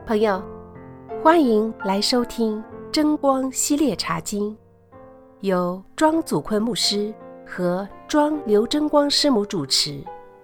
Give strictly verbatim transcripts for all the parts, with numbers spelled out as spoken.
朋友，欢迎来收听真光系列茶经，由庄祖坤牧师和庄刘真光师母主持。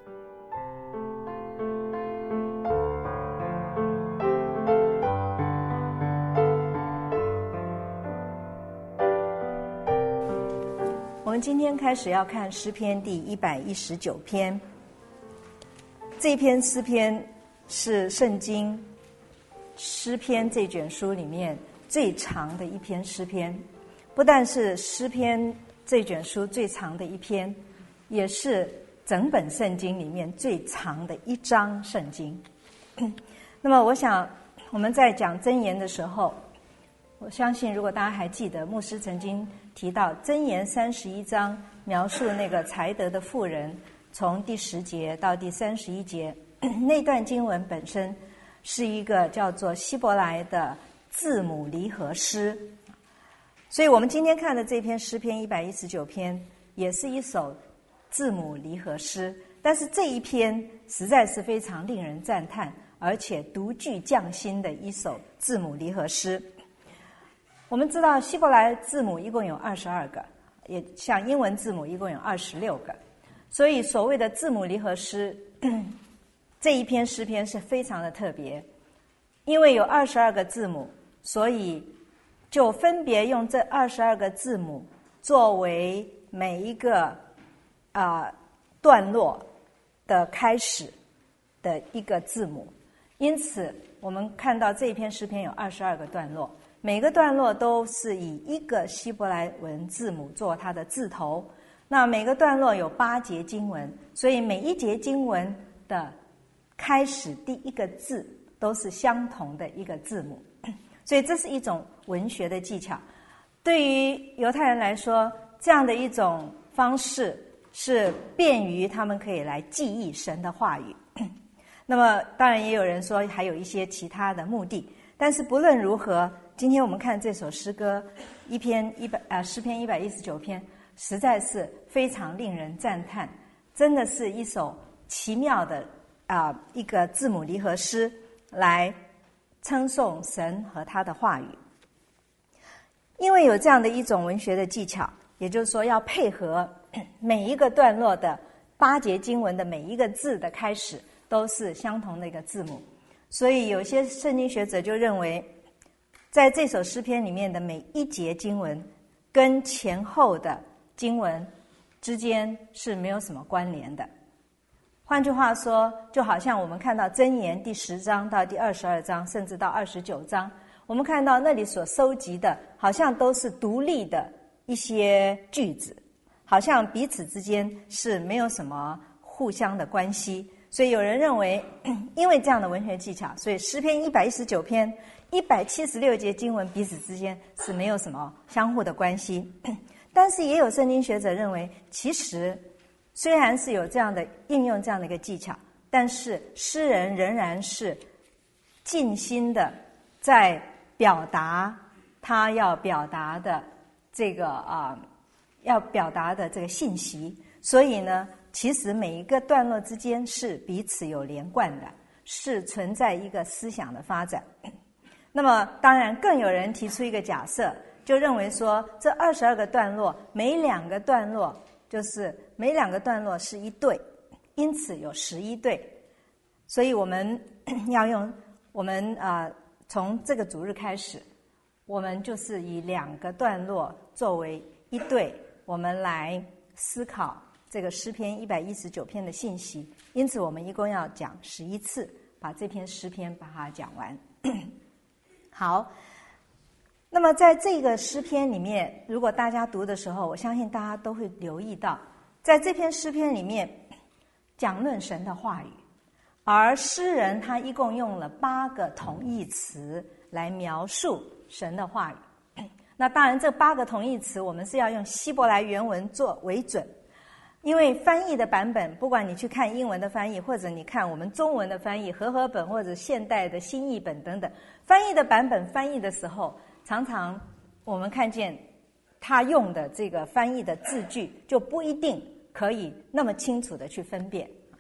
我们今天开始要看诗篇第一百一十九篇。这一篇诗篇是圣经诗篇这卷书里面最长的一篇诗篇，不但是诗篇这卷书最长的一篇，也是整本圣经里面最长的一章圣经。那么我想我们在讲箴言的时候，我相信如果大家还记得，牧师曾经提到箴言三十一章描述那个才德的妇人，从第十节到第三十一节，那段经文本身是一个叫做希伯来的字母离合诗。所以我们今天看的这篇诗篇一百一十九篇也是一首字母离合诗，但是这一篇实在是非常令人赞叹，而且独具匠心的一首字母离合诗。我们知道希伯来字母一共有二十二个，也像英文字母一共有二十六个，所以所谓的字母离合诗这一篇诗篇是非常的特别，因为有二十二个字母，所以就分别用这二十二个字母作为每一个啊、呃、段落的开始的一个字母。因此我们看到这一篇诗篇有二十二个段落，每个段落都是以一个希伯来文字母做它的字头。那每个段落有八节经文，所以每一节经文的开始第一个字都是相同的一个字母，所以这是一种文学的技巧。对于犹太人来说，这样的一种方式是便于他们可以来记忆神的话语。那么当然也有人说还有一些其他的目的，但是不论如何，今天我们看这首诗歌一篇一百啊诗篇一百一十九篇，实在是非常令人赞叹，真的是一首奇妙的啊、呃、一个字母离合诗，来称颂神和他的话语。因为有这样的一种文学的技巧，也就是说要配合每一个段落的八节经文的每一个字的开始都是相同的一个字母，所以有些圣经学者就认为，在这首诗篇里面的每一节经文跟前后的经文之间是没有什么关联的。换句话说，就好像我们看到箴言第十章到第二十二章，甚至到二十九章，我们看到那里所收集的好像都是独立的一些句子，好像彼此之间是没有什么互相的关系。所以有人认为，因为这样的文学技巧，所以诗篇一百一十九篇一百七十六节经文彼此之间是没有什么相互的关系。但是也有圣经学者认为，其实虽然是有这样的应用这样的一个技巧，但是诗人仍然是尽心的在表达他要表达的这个啊、呃，要表达的这个信息。所以呢，其实每一个段落之间是彼此有连贯的，是存在一个思想的发展。那么当然更有人提出一个假设，就认为说这二十二个段落每两个段落就是每两个段落是一对，因此有十一对。所以我们要用我们啊、呃、从这个主日开始，我们就是以两个段落作为一对，我们来思考这个诗篇一百一十九篇的信息。因此我们一共要讲十一次，把这篇诗篇把它讲完。好，那么在这个诗篇里面，如果大家读的时候，我相信大家都会留意到，在这篇诗篇里面讲论神的话语，而诗人他一共用了八个同义词来描述神的话语。那当然这八个同义词我们是要用希伯来原文做为准，因为翻译的版本，不管你去看英文的翻译，或者你看我们中文的翻译和合本或者现代的新译本等等，翻译的版本翻译的时候，常常我们看见他用的这个翻译的字句就不一定可以那么清楚的去分辨。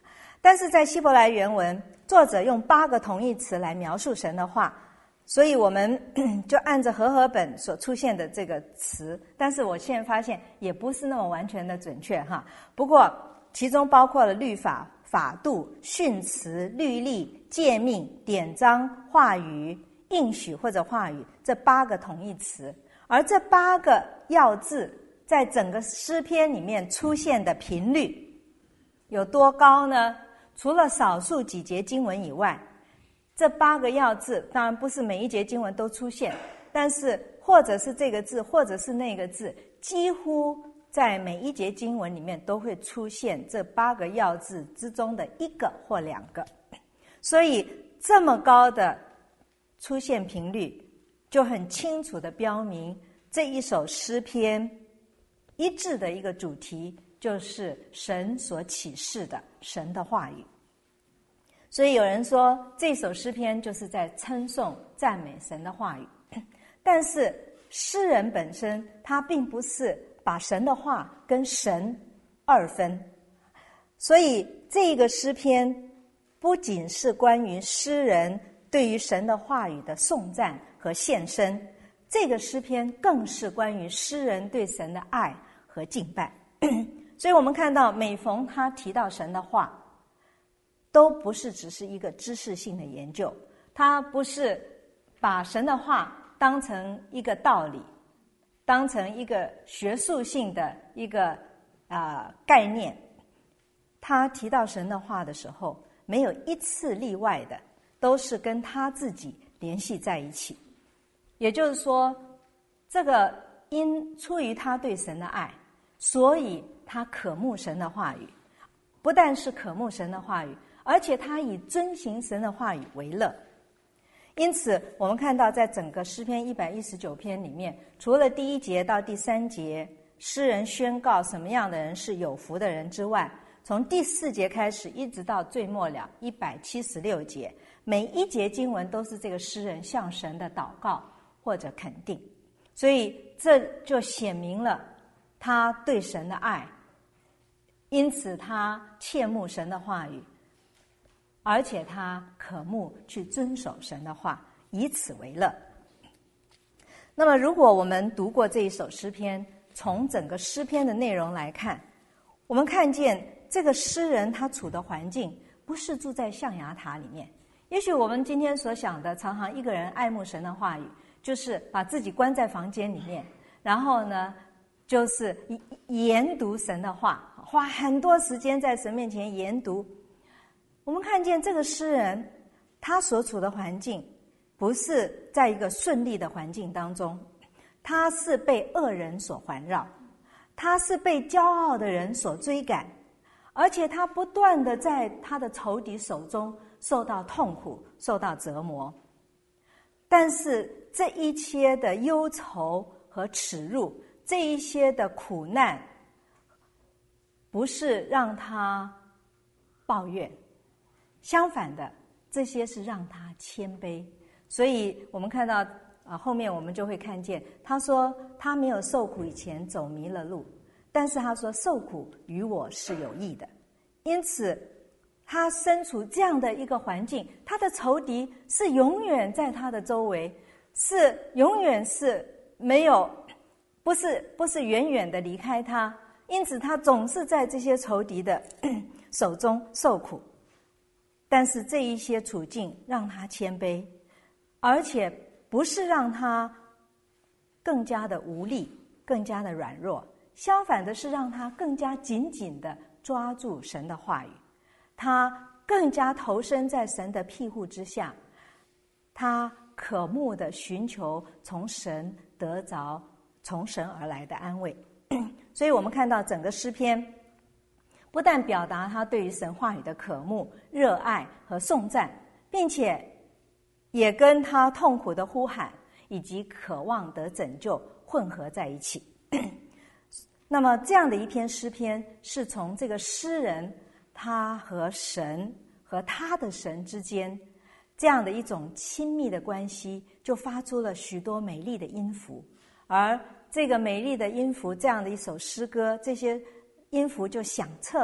但是在希伯来原文，作者用八个同义词来描述神的话，所以我们就按着和合本所出现的这个词，但是我现在发现也不是那么完全的准确哈。不过其中包括了律法、法度、训词、律例、诫命、典章、话语、应许或者话语这八个同义词，而这八个要字在整个诗篇里面出现的频率有多高呢？除了少数几节经文以外，这八个要字当然不是每一节经文都出现，但是或者是这个字或者是那个字，几乎在每一节经文里面都会出现这八个要字之中的一个或两个。所以这么高的出现频率就很清楚地标明这一首诗篇一致的一个主题，就是神所启示的神的话语。所以有人说这首诗篇就是在称颂赞美神的话语，但是诗人本身他并不是把神的话跟神二分，所以这个诗篇不仅是关于诗人对于神的话语的颂赞和献身，这个诗篇更是关于诗人对神的爱和敬拜。所以我们看到每逢他提到神的话，都不是只是一个知识性的研究，他不是把神的话当成一个道理，当成一个学术性的一个啊、呃、概念。他提到神的话的时候，没有一次例外的都是跟他自己联系在一起。也就是说，这个因出于他对神的爱，所以他渴慕神的话语，不但是渴慕神的话语，而且他以遵行神的话语为乐。因此我们看到在整个诗篇一百一十九篇里面，除了第一节到第三节诗人宣告什么样的人是有福的人之外，从第四节开始一直到最末了一百七十六节，每一节经文都是这个诗人向神的祷告或者肯定。所以这就显明了他对神的爱，因此他切慕神的话语，而且他渴慕去遵守神的话，以此为乐。那么如果我们读过这一首诗篇，从整个诗篇的内容来看，我们看见这个诗人他处的环境不是住在象牙塔里面。也许我们今天所想的，常常一个人爱慕神的话语，就是把自己关在房间里面，然后呢就是研读神的话，花很多时间在神面前研读。我们看见这个诗人他所处的环境不是在一个顺利的环境当中，他是被恶人所环绕，他是被骄傲的人所追赶，而且他不断的在他的仇敌手中受到痛苦，受到折磨。但是这一切的忧愁和耻辱，这一些的苦难，不是让他抱怨，相反的，这些是让他谦卑。所以我们看到啊，后面我们就会看见，他说他没有受苦以前走迷了路，但是他说受苦与我是有益的。因此他身处这样的一个环境，他的仇敌是永远在他的周围，是永远是没有，不是不是远远的离开他，因此他总是在这些仇敌的手中受苦。但是这一些处境让他谦卑，而且不是让他更加的无力，更加的软弱，相反的是让他更加紧紧的抓住神的话语，他更加投身在神的庇护之下，他渴慕的寻求从神得着从神而来的安慰。所以我们看到整个诗篇不但表达他对于神话语的渴慕、热爱和颂赞，并且也跟他痛苦的呼喊以及渴望得拯救混合在一起。那么这样的一篇诗篇，是从这个诗人他和神和他的神之间这样的一种亲密的关系，就发出了许多美丽的音符。而这个美丽的音符，这样的一首诗歌，这些音符就响彻了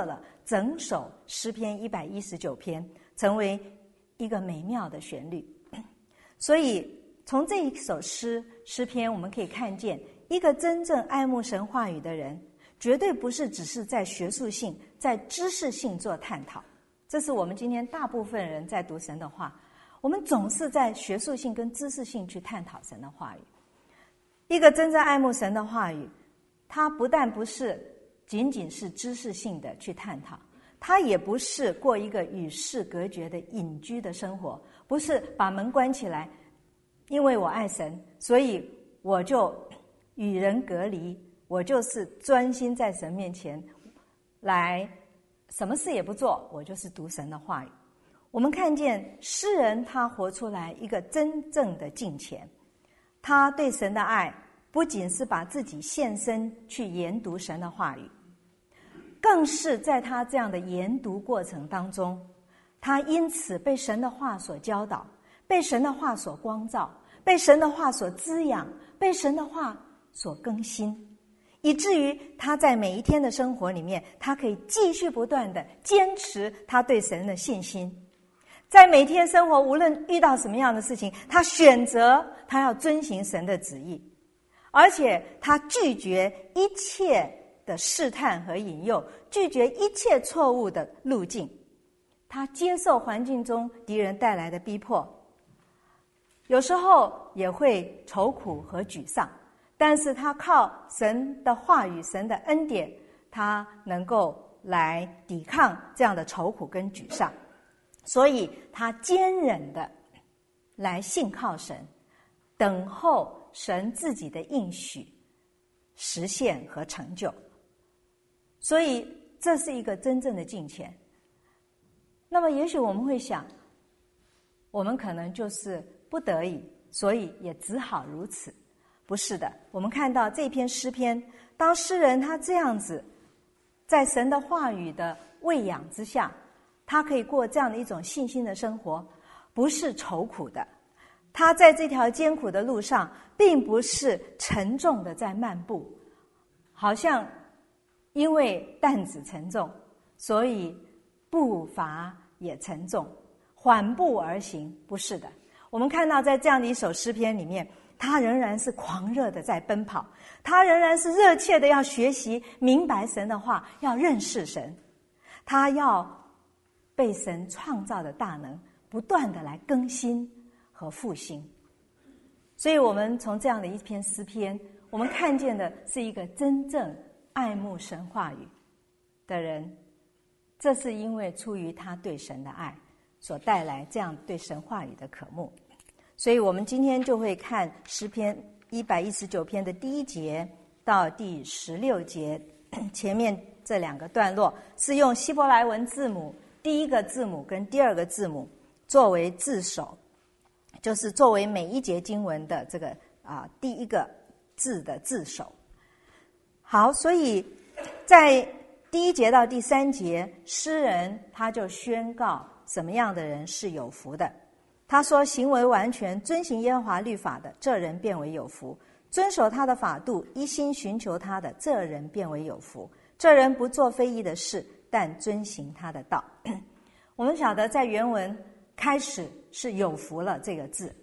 整首诗篇一百一十九篇，成为一个美妙的旋律。所以从这一首诗诗篇，我们可以看见，一个真正爱慕神话语的人，绝对不是只是在学术性、在知识性做探讨。这是我们今天大部分人在读神的话，我们总是在学术性跟知识性去探讨神的话语。一个真正爱慕神的话语，他不但不是仅仅是知识性的去探讨，他也不是过一个与世隔绝的隐居的生活，不是把门关起来，因为我爱神，所以我就与人隔离，我就是专心在神面前来，什么事也不做，我就是读神的话语。我们看见诗人他活出来一个真正的敬虔，他对神的爱不仅是把自己献身去研读神的话语，更是在他这样的研读过程当中，他因此被神的话所教导，被神的话所光照，被神的话所滋养，被神的话所更新，以至于他在每一天的生活里面，他可以继续不断的坚持他对神的信心。在每天生活，无论遇到什么样的事情，他选择他要遵行神的旨意，而且他拒绝一切的试探和引诱，拒绝一切错误的路径。他接受环境中敌人带来的逼迫，有时候也会愁苦和沮丧，但是他靠神的话语、神的恩典，他能够来抵抗这样的愁苦跟沮丧。所以他坚忍的来信靠神，等候神自己的应许实现和成就。所以这是一个真正的敬虔。那么也许我们会想，我们可能就是不得已，所以也只好如此。不是的，我们看到这篇诗篇，当诗人他这样子在神的话语的喂养之下，他可以过这样的一种信心的生活，不是愁苦的。他在这条艰苦的路上，并不是沉重的在漫步，好像因为担子沉重，所以步伐也沉重，缓步而行。不是的，我们看到在这样的一首诗篇里面，他仍然是狂热的在奔跑，他仍然是热切的要学习明白神的话，要认识神，他要被神创造的大能不断的来更新和复兴。所以我们从这样的一篇诗篇，我们看见的是一个真正爱慕神话语的人，这是因为出于他对神的爱所带来这样对神话语的渴慕。所以我们今天就会看诗篇一百一十九篇的第一节到第十六节，前面这两个段落是用希伯来文字母第一个字母跟第二个字母作为字首，就是作为每一节经文的这个啊第一个字的字首。好，所以在第一节到第三节，诗人他就宣告什么样的人是有福的。他说，行为完全遵行耶和华律法的，这人便为有福；遵守他的法度，一心寻求他的，这人便为有福。这人不做非义的事，但遵行他的道。我们晓得在原文开始是有福了这个字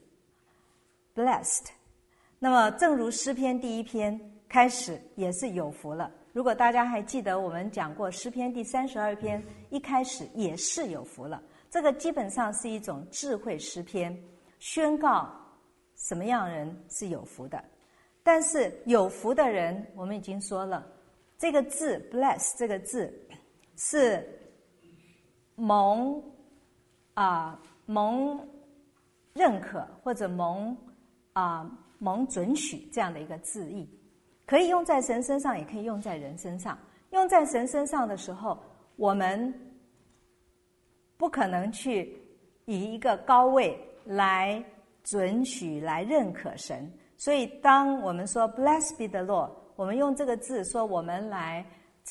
blessed， 那么正如诗篇第一篇开始也是有福了。如果大家还记得我们讲过诗篇第三十二篇一开始也是有福了，这个基本上是一种智慧诗篇，宣告什么样人是有福的。但是有福的人，我们已经说了，这个字 bless 这个字是蒙啊、呃、蒙认可或者蒙啊、呃、蒙准许这样的一个字义，可以用在神身上，也可以用在人身上。用在神身上的时候，我们不可能去以一个高位来准许来认可神，所以当我们说 Blessed be the Lord， 我们用这个字说我们来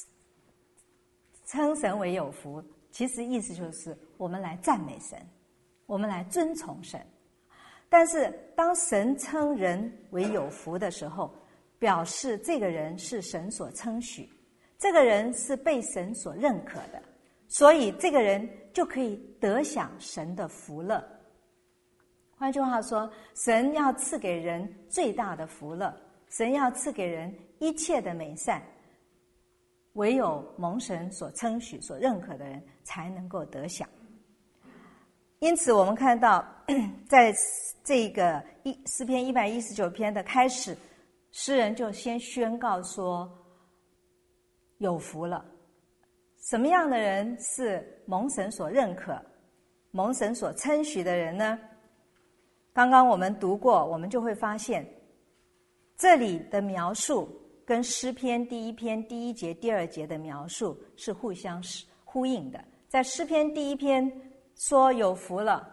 称神为有福，其实意思就是我们来赞美神，我们来尊崇神。但是当神称人为有福的时候，表示这个人是神所称许，这个人是被神所认可的， 所以这个人就可以得享神的福乐。换句话说，神要赐给人最大的福乐，神要赐给人一切的美善，唯有蒙神所称许、所认可的人才能够得享。因此我们看到在这个诗篇一百一十九篇的开始，诗人就先宣告说有福了。什么样的人是蒙神所认可、蒙神所称许的人呢？刚刚我们读过，我们就会发现这里的描述跟诗篇第一篇第一节第二节的描述是互相呼应的。在诗篇第一篇说有福了，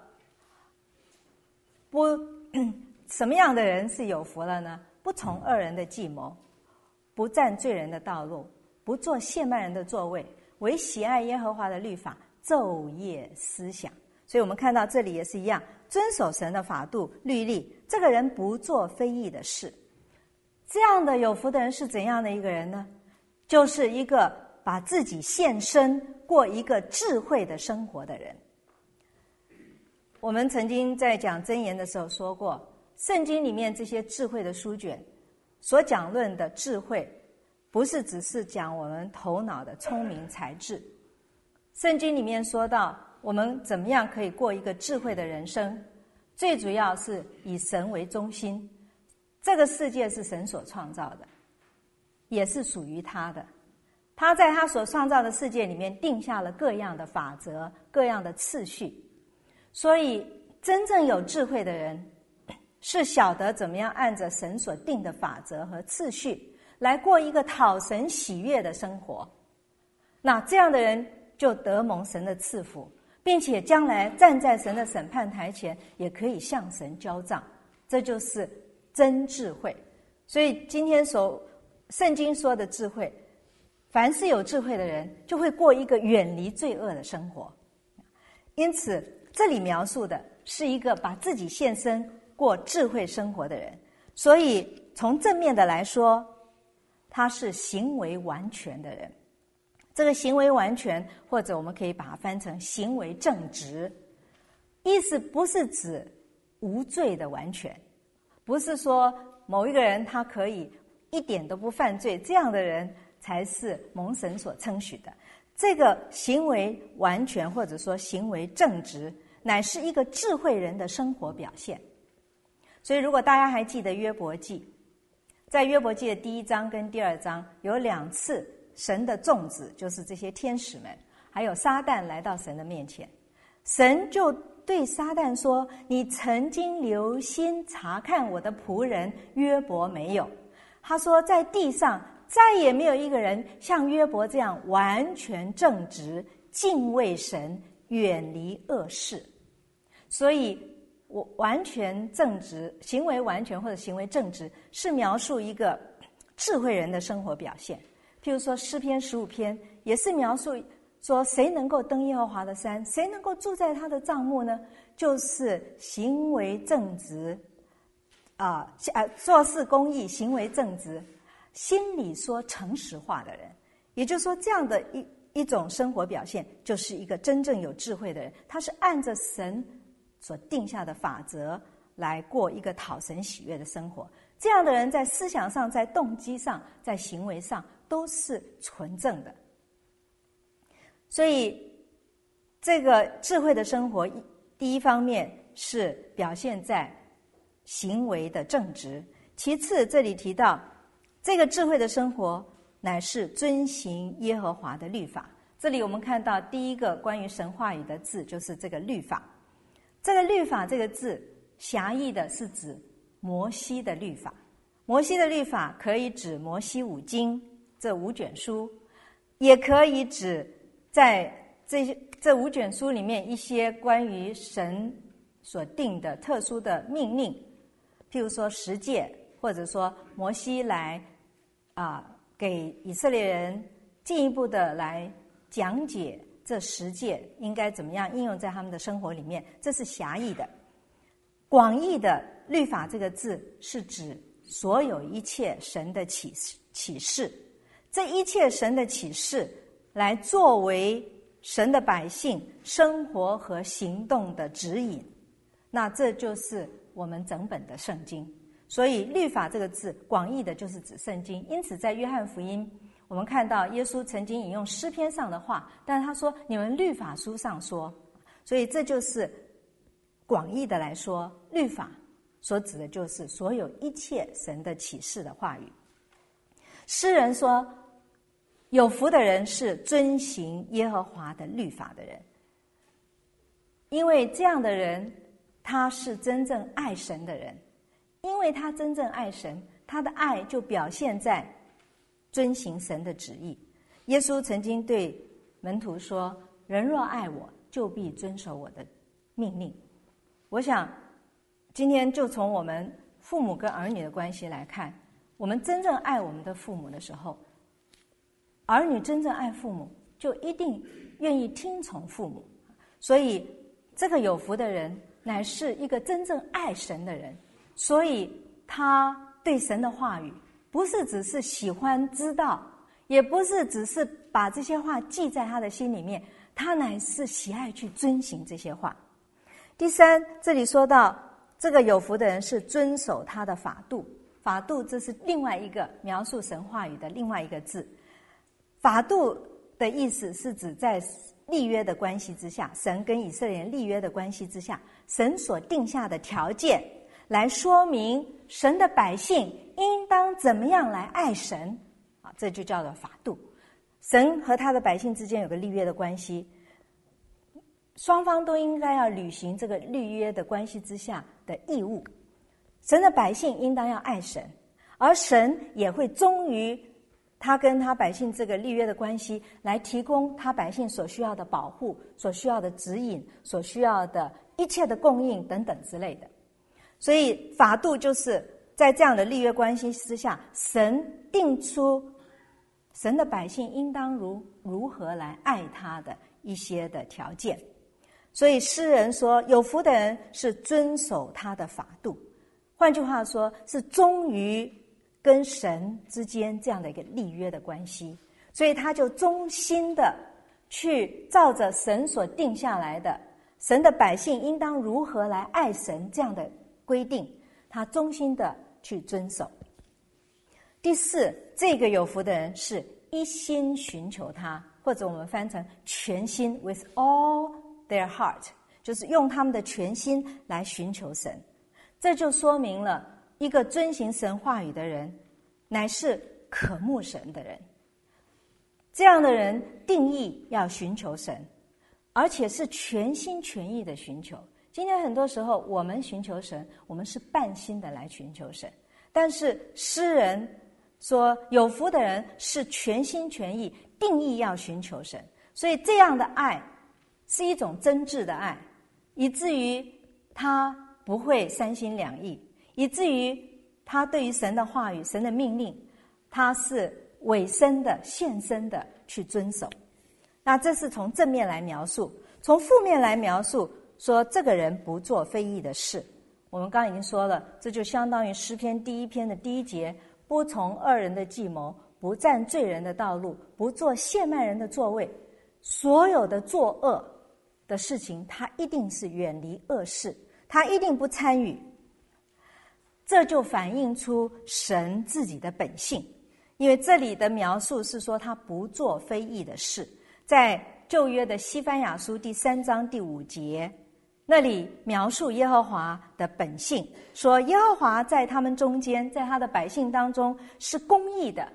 不什么样的人是有福了呢？不从恶人的计谋，不占罪人的道路，不坐亵慢人的座位，唯喜爱耶和华的律法，昼夜思想。所以我们看到这里也是一样，遵守神的法度律例，这个人不做非义的事。这样的有福的人是怎样的一个人呢？就是一个把自己献身，过一个智慧的生活的人。我们曾经在讲箴言的时候说过，圣经里面这些智慧的书卷所讲论的智慧，不是只是讲我们头脑的聪明才智。圣经里面说到我们怎么样可以过一个智慧的人生，最主要是以神为中心。这个世界是神所创造的，也是属于他的。他在他所创造的世界里面定下了各样的法则，各样的次序。所以真正有智慧的人是晓得怎么样按着神所定的法则和次序来过一个讨神喜悦的生活。那这样的人就得蒙神的赐福，并且将来站在神的审判台前也可以向神交账，这就是真智慧。所以今天所圣经说的智慧，凡是有智慧的人就会过一个远离罪恶的生活。因此这里描述的是一个把自己献身过智慧生活的人，所以从正面的来说，他是行为完全的人。这个行为完全，或者我们可以把它翻成行为正直，意思不是指无罪的完全，不是说某一个人他可以一点都不犯罪，这样的人才是蒙神所称许的。这个行为完全，或者说行为正直，乃是一个智慧人的生活表现。所以如果大家还记得约伯记，在约伯记的第一章跟第二章有两次神的众子，就是这些天使们还有撒旦来到神的面前，神就对撒旦说，你曾经留心察看我的仆人约伯没有？他说在地上再也没有一个人像约伯这样完全正直，敬畏神，远离恶事。所以我完全正直，行为完全或者行为正直，是描述一个智慧人的生活表现。譬如说诗篇十五篇也是描述说，谁能够登耶和华的山，谁能够住在他的帐幕呢？就是行为正直啊、呃，做事公义，行为正直，心里说诚实话的人。也就是说，这样的一一种生活表现，就是一个真正有智慧的人，他是按着神所定下的法则来过一个讨神喜悦的生活。这样的人在思想上，在动机上，在行为上都是纯正的。所以这个智慧的生活，第一方面是表现在行为的正直，其次这里提到这个智慧的生活乃是遵行耶和华的律法。这里我们看到第一个关于神话语的字，就是这个律法。这个律法这个字狭义的是指摩西的律法，摩西的律法可以指摩西五经这五卷书，也可以指在这这五卷书里面一些关于神所定的特殊的命令，譬如说十诫，或者说摩西来啊、呃、给以色列人进一步的来讲解这十诫应该怎么样应用在他们的生活里面，这是狭义的。广义的律法这个字是指所有一切神的启示，启示这一切神的启示来作为神的百姓生活和行动的指引。那这就是我们整本的圣经。所以律法这个字广义的就是指圣经。因此在约翰福音我们看到耶稣曾经引用诗篇上的话，但是他说你们律法书上说，所以这就是广义的来说，律法所指的就是所有一切神的启示的话语。诗人说有福的人是遵行耶和华的律法的人，因为这样的人他是真正爱神的人，因为他真正爱神，他的爱就表现在遵行神的旨意。耶稣曾经对门徒说，人若爱我，就必遵守我的命令。我想今天就从我们父母跟儿女的关系来看，我们真正爱我们的父母的时候，儿女真正爱父母就一定愿意听从父母。所以这个有福的人乃是一个真正爱神的人，所以他对神的话语不是只是喜欢知道，也不是只是把这些话记在他的心里面，他乃是喜爱去遵行这些话。第三，这里说到这个有福的人是遵守他的法度。法度这是另外一个描述神话语的另外一个字。法度的意思是指在立约的关系之下，神跟以色列人立约的关系之下，神所定下的条件，来说明神的百姓应当怎么样来爱神啊，这就叫做法度。神和他的百姓之间有个立约的关系，双方都应该要履行这个立约的关系之下的义务。神的百姓应当要爱神，而神也会忠于他跟他百姓这个立约的关系，来提供他百姓所需要的保护、所需要的指引、所需要的一切的供应等等之类的。所以法度就是在这样的立约关系之下，神定出神的百姓应当如如何来爱他的一些的条件。所以诗人说，有福的人是遵守他的法度，换句话说，是忠于跟神之间这样的一个立约的关系，所以他就忠心的去照着神所定下来的神的百姓应当如何来爱神这样的规定，他忠心的去遵守。第四，这个有福的人是一心寻求他，或者我们翻成全心 with all their heart， 就是用他们的全心来寻求神。这就说明了一个遵行神话语的人乃是渴慕神的人。这样的人定义要寻求神，而且是全心全意的寻求。今天很多时候我们寻求神，我们是半心的来寻求神，但是诗人说有福的人是全心全意，定义要寻求神。所以这样的爱是一种真挚的爱，以至于他不会三心两意，以至于他对于神的话语、神的命令，他是委身的、献身的去遵守。那这是从正面来描述。从负面来描述，说这个人不做非义的事。我们刚刚已经说了，这就相当于诗篇第一篇的第一节，不从恶人的计谋，不占罪人的道路，不做亵慢人的座位。所有的作恶的事情，他一定是远离恶事，他一定不参与。这就反映出神自己的本性，因为这里的描述是说他不做非义的事。在旧约的西番雅书第三章第五节，那里描述耶和华的本性，说耶和华在他们中间，在他的百姓当中是公义的，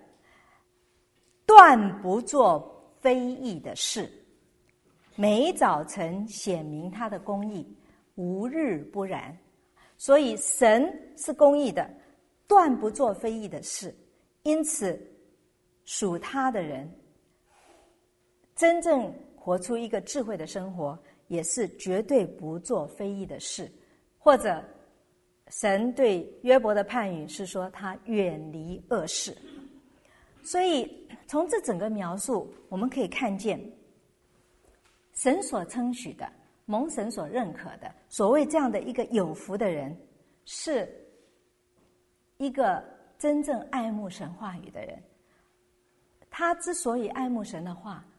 断不做非义的事，每早晨显明他的公义，无日不然。所以神是公义的，断不做非义的事，因此属他的人真正活出一个智慧的生活，也是绝对不做非义的事。或者神对约伯的判语是说他远离恶事。所以从这整个描述我们可以看见，神所称许的，蒙神所认可的，所谓这样的一个有福的人，是一个真正爱慕神话语的人。他之所以爱慕神的话，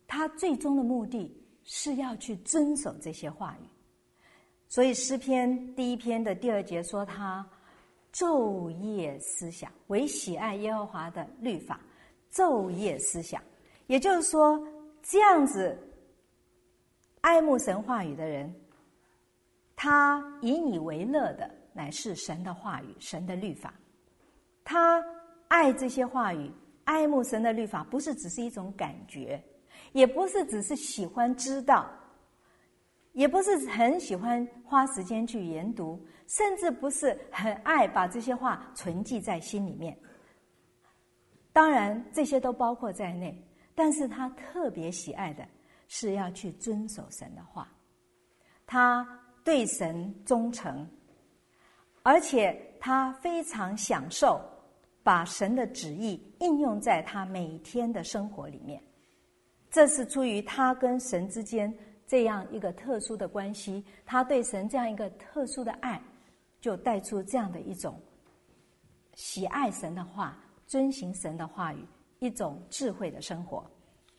他最终的目的是要去遵守这些话语。所以诗篇第一篇的第二节说他昼夜思想，唯喜爱耶和华的律法，昼夜思想。也就是说，这样子爱慕神话语的人，他以你为乐的乃是神的话语，神的律法。他爱这些话语，爱慕神的律法，不是只是一种感觉，也不是只是喜欢知道，也不是很喜欢花时间去研读，甚至不是很爱把这些话存记在心里面。当然这些都包括在内，但是他特别喜爱的是要去遵守神的话，他对神忠诚，而且他非常享受把神的旨意应用在他每天的生活里面。这是出于他跟神之间这样一个特殊的关系，他对神这样一个特殊的爱，就带出这样的一种喜爱神的话，遵行神的话语，一种智慧的生活。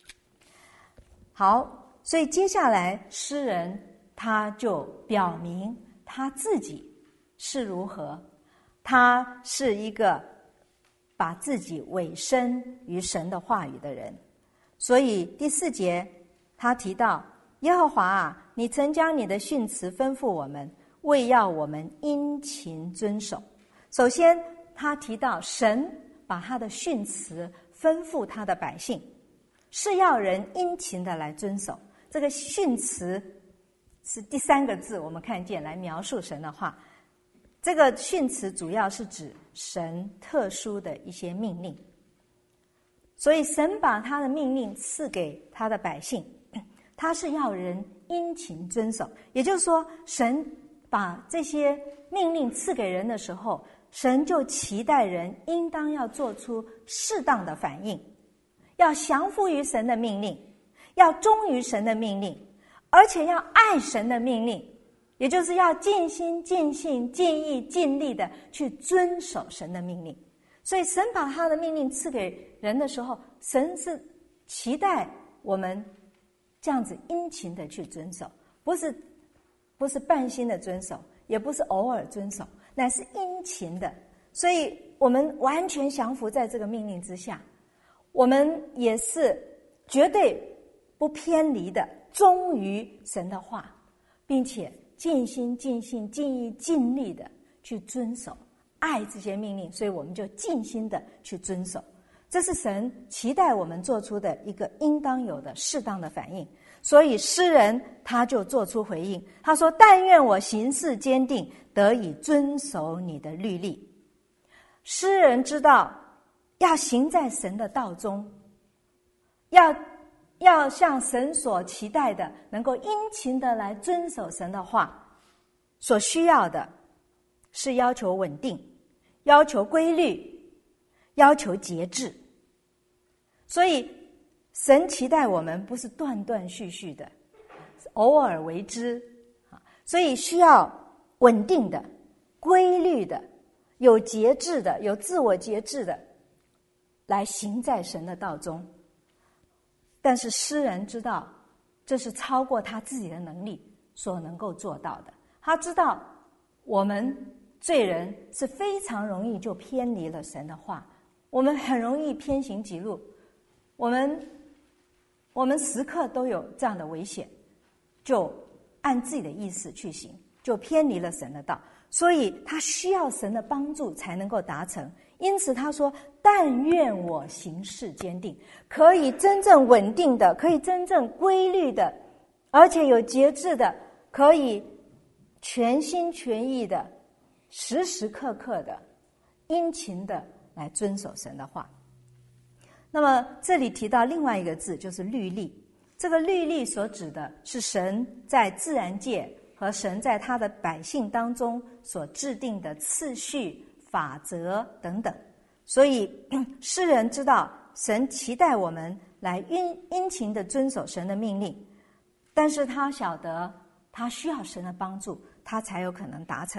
好，所以接下来诗人他就表明他自己是如何，他是一个把自己委身于神的话语的人。所以第四节他提到，耶和华啊，你曾将你的训词吩咐我们，为要我们殷勤遵守。首先他提到神把他的训词吩咐他的百姓，是要人殷勤的来遵守。这个训词是第三个字，我们看见来描述神的话。这个训词主要是指神特殊的一些命令，所以神把他的命令赐给他的百姓，他是要人殷勤遵守。也就是说，神把这些命令赐给人的时候，神就期待人应当要做出适当的反应，要降服于神的命令，要忠于神的命令，而且要爱神的命令，也就是要尽心尽性尽意尽力的去遵守神的命令。所以神把他的命令赐给人的时候，神是期待我们这样子殷勤的去遵守，不是不是半心的遵守，也不是偶尔遵守，乃是殷勤的。所以我们完全降服在这个命令之下，我们也是绝对不偏离的，忠于神的话，并且尽心尽性尽意尽力的去遵守，爱这些命令，所以我们就尽心的去遵守。这是神期待我们做出的一个应当有的适当的反应。所以诗人他就做出回应，他说，但愿我行事坚定，得以遵守你的律例。诗人知道要行在神的道中，要要像神所期待的，能够殷勤的来遵守神的话，所需要的是要求稳定，要求规律，要求节制。所以神期待我们不是断断续续的，偶尔为之，所以需要稳定的、规律的、有节制的、有自我节制的来行在神的道中。但是诗人知道，这是超过他自己的能力所能够做到的。他知道我们罪人是非常容易就偏离了神的话，我们很容易偏行己路，我们我们时刻都有这样的危险，就按自己的意思去行，就偏离了神的道。所以他需要神的帮助才能够达成。因此他说，但愿我行事坚定，可以真正稳定的，可以真正规律的，而且有节制的，可以全心全意的，时时刻刻的殷勤的来遵守神的话。那么这里提到另外一个字，就是律例。这个律例所指的是神在自然界和神在他的百姓当中所制定的次序、法则等等。所以诗人知道神期待我们来殷殷勤的遵守神的命令，但是他晓得他需要神的帮助，他才有可能达成。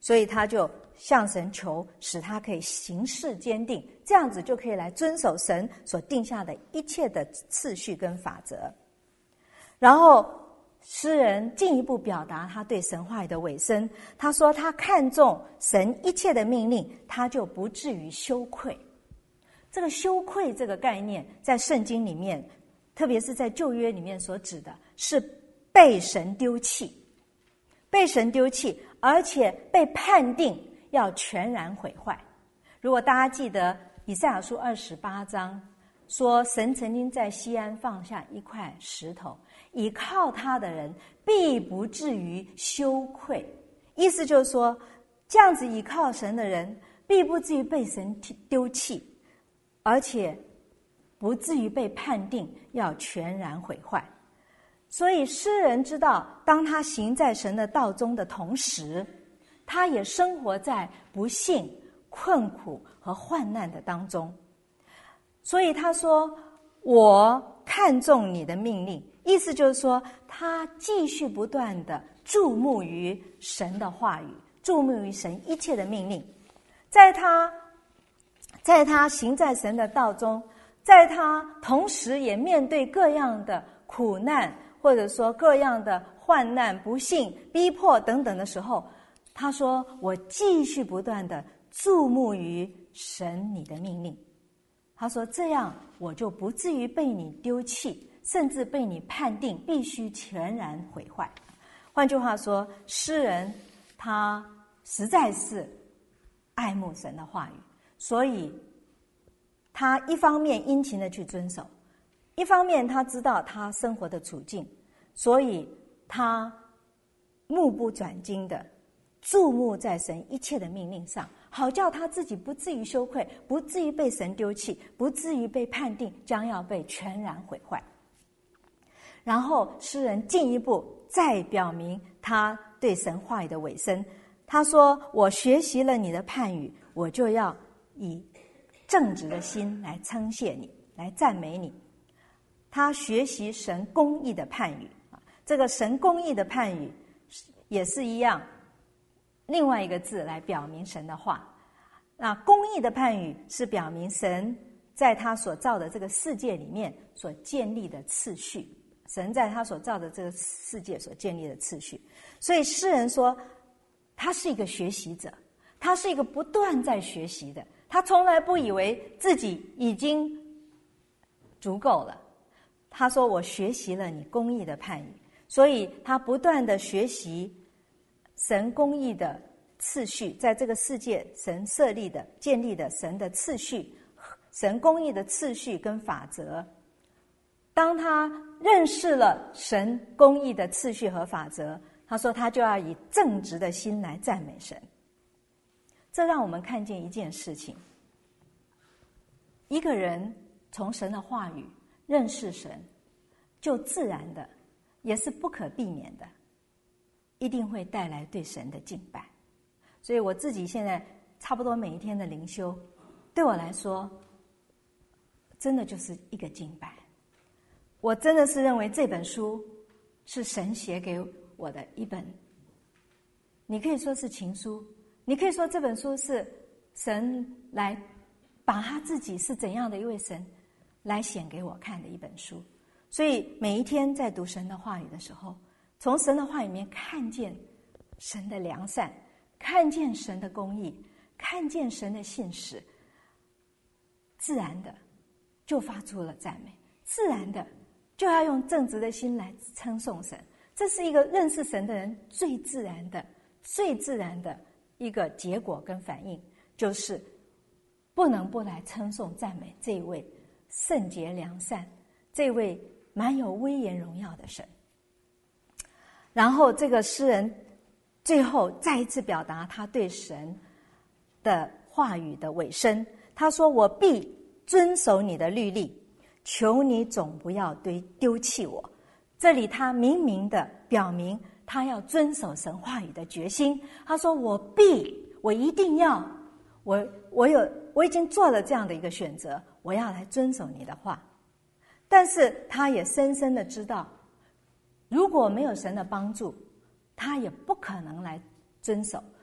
所以他就向神求，使他可以行事坚定，这样子就可以来遵守神所定下的一切的次序跟法则。然后诗人进一步表达他对神话语的委身，他说他看重神一切的命令，他就不至于羞愧。这个羞愧这个概念在圣经里面，特别是在旧约里面所指的是被神丢弃，被神丢弃，而且被判定要全然毁坏。如果大家记得以赛亚书二十八章说，神曾经在西安放下一块石头，倚靠他的人必不至于羞愧。意思就是说，这样子倚靠神的人必不至于被神丢弃，而且不至于被判定要全然毁坏。所以诗人知道，当他行在神的道中的同时，他也生活在不幸、困苦和患难的当中。所以他说，我看重你的命令，意思就是说，他继续不断的注目于神的话语，注目于神一切的命令。在他在他行在神的道中，在他同时也面对各样的苦难，或者说各样的患难、不幸、逼迫等等的时候，他说，我继续不断的注目于神你的命令。他说，这样我就不至于被你丢弃，甚至被你判定必须全然毁坏。换句话说，诗人他实在是爱慕神的话语，所以他一方面殷勤的去遵守，一方面他知道他生活的处境，所以他目不转睛的注目在神一切的命令上，好叫他自己不至于羞愧，不至于被神丢弃，不至于被判定将要被全然毁坏。然后诗人进一步再表明他对神话语的委身，他说，我学习了你的判语，我就要以正直的心来称谢你，来赞美你。他学习神公义的判语，这个神公义的判语也是一样，另外一个字来表明神的话。那公义的判语是表明神在他所造的这个世界里面所建立的次序，神在他所造的这个世界所建立的次序。所以诗人说，他是一个学习者，他是一个不断在学习的，他从来不以为自己已经足够了。他说，我学习了你公义的判语，所以他不断的学习神公义的次序，在这个世界神设立的建立的神的次序，神公义的次序跟法则。当他认识了神公义的次序和法则，他说他就要以正直的心来赞美神。这让我们看见一件事情，一个人从神的话语认识神，就自然的也是不可避免的一定会带来对神的敬拜。所以我自己现在差不多每一天的灵修，对我来说真的就是一个敬拜。我真的是认为这本书是神写给我的一本，你可以说是情书，你可以说这本书是神来把他自己是怎样的一位神来显给我看的一本书。所以每一天在读神的话语的时候，从神的话语里面看见神的良善，看见神的公义，看见神的信实，自然的就发出了赞美，自然的就要用正直的心来称颂神。这是一个认识神的人最自然的最自然的一个结果跟反应，就是不能不来称颂赞美这一位圣洁良善，这位满有威严荣耀的神。然后这个诗人最后再一次表达他对神的话语的委身，他说，我必遵守你的律例，求你总不要丢弃我。这里他明明的表明他要遵守神话语的决心。他说，我必，我一定要，我我有我已经做了这样的一个选择，我要来遵守你的话。但是他也深深的知道，如果没有神的帮助，他也不可能来遵守。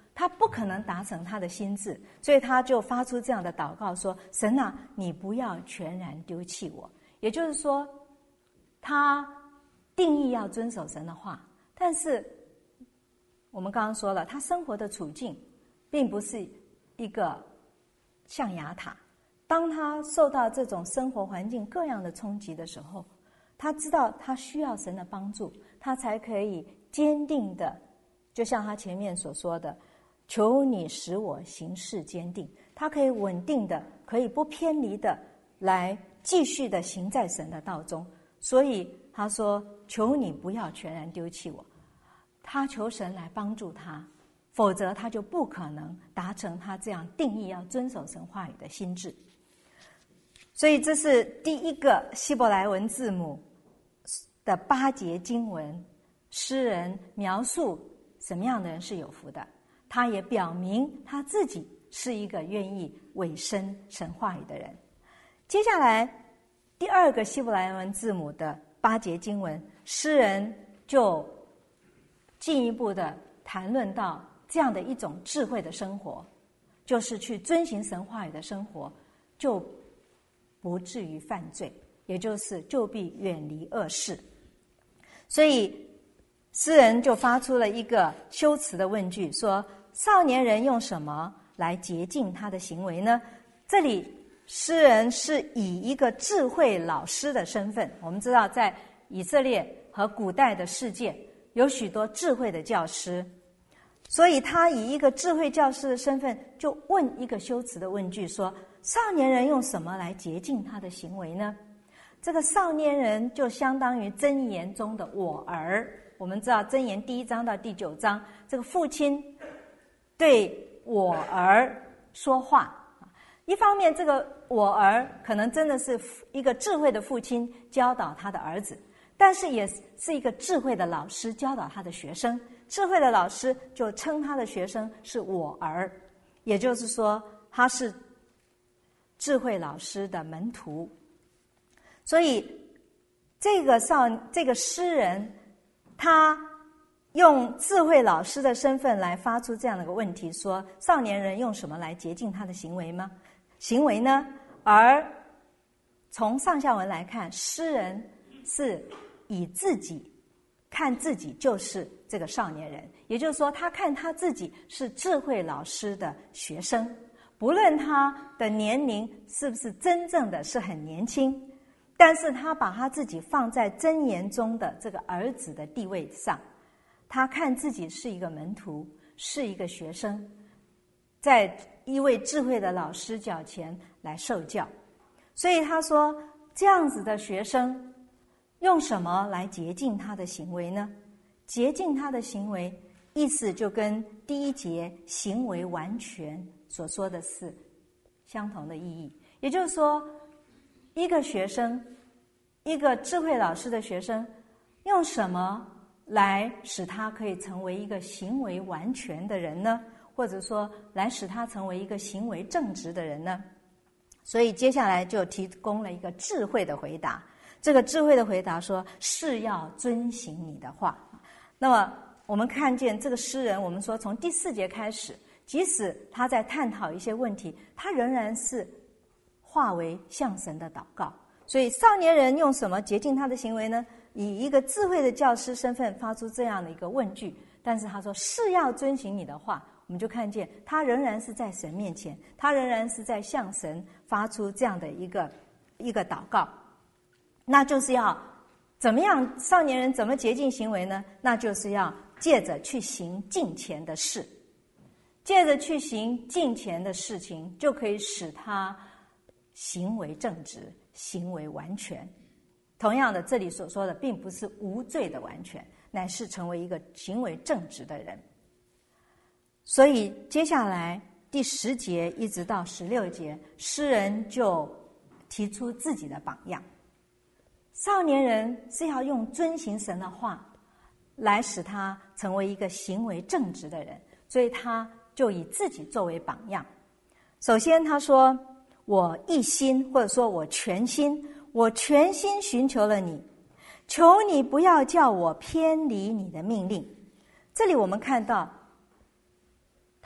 他不可能达成他的心志，所以他就发出这样的祷告说：神啊，你不要全然丢弃我。也就是说，他定义要遵守神的话，但是我们刚刚说了，他生活的处境并不是一个象牙塔。当他受到这种生活环境各样的冲击的时候，他知道他需要神的帮助，他才可以坚定的，就像他前面所说的，求你使我行事坚定。他可以稳定的，可以不偏离的来继续的行在神的道中。所以他说，求你不要全然丢弃我。他求神来帮助他，否则他就不可能达成他这样定义要遵守神话语的心志。所以这是第一个希伯来文字母的八节经文，诗人描述什么样的人是有福的，他也表明他自己是一个愿意委身神话语的人。接下来第二个希伯来文字母的八节经文，诗人就进一步的谈论到这样的一种智慧的生活，就是去遵行神话语的生活，就不至于犯罪，也就是就必远离恶事。所以诗人就发出了一个修辞的问句，说少年人用什么来洁净他的行为呢？这里诗人是以一个智慧老师的身份，我们知道在以色列和古代的世界有许多智慧的教师，所以他以一个智慧教师的身份就问一个修辞的问句，说少年人用什么来洁净他的行为呢？这个少年人就相当于箴言中的我儿。我们知道箴言第一章到第九章，这个父亲对我儿说话，一方面这个我儿可能真的是一个智慧的父亲教导他的儿子，但是也是一个智慧的老师教导他的学生。智慧的老师就称他的学生是我儿，也就是说他是智慧老师的门徒。所以这个少这个诗人，他用智慧老师的身份来发出这样的一个问题，说少年人用什么来洁净他的行为吗？行为呢？而从上下文来看，诗人是以自己看自己就是这个少年人，也就是说他看他自己是智慧老师的学生，不论他的年龄是不是真正的是很年轻，但是他把他自己放在箴言中的这个儿子的地位上，他看自己是一个门徒，是一个学生，在一位智慧的老师脚前来受教。所以他说，这样子的学生用什么来洁净他的行为呢？洁净他的行为，意思就跟第一节行为完全所说的是相同的意义。也就是说，一个学生，一个智慧老师的学生，用什么来使他可以成为一个行为完全的人呢？或者说来使他成为一个行为正直的人呢？所以接下来就提供了一个智慧的回答。这个智慧的回答说，是要遵行你的话。那么我们看见这个诗人，我们说从第四节开始，即使他在探讨一些问题，他仍然是化为向神的祷告。所以少年人用什么洁净他的行为呢？以一个智慧的教师身份发出这样的一个问句，但是他说是要遵行你的话。我们就看见他仍然是在神面前，他仍然是在向神发出这样的一个一个祷告。那就是要怎么样，少年人怎么洁净行为呢？那就是要借着去行敬虔的事，借着去行敬虔的事情，就可以使他行为正直，行为完全。同样的，这里所说的并不是无罪的完全，乃是成为一个行为正直的人。所以接下来第十节一直到十六节，诗人就提出自己的榜样。少年人是要用遵行神的话来使他成为一个行为正直的人，所以他就以自己作为榜样。首先他说，我一心，或者说我全心，我全心寻求了你，求你不要叫我偏离你的命令。这里我们看到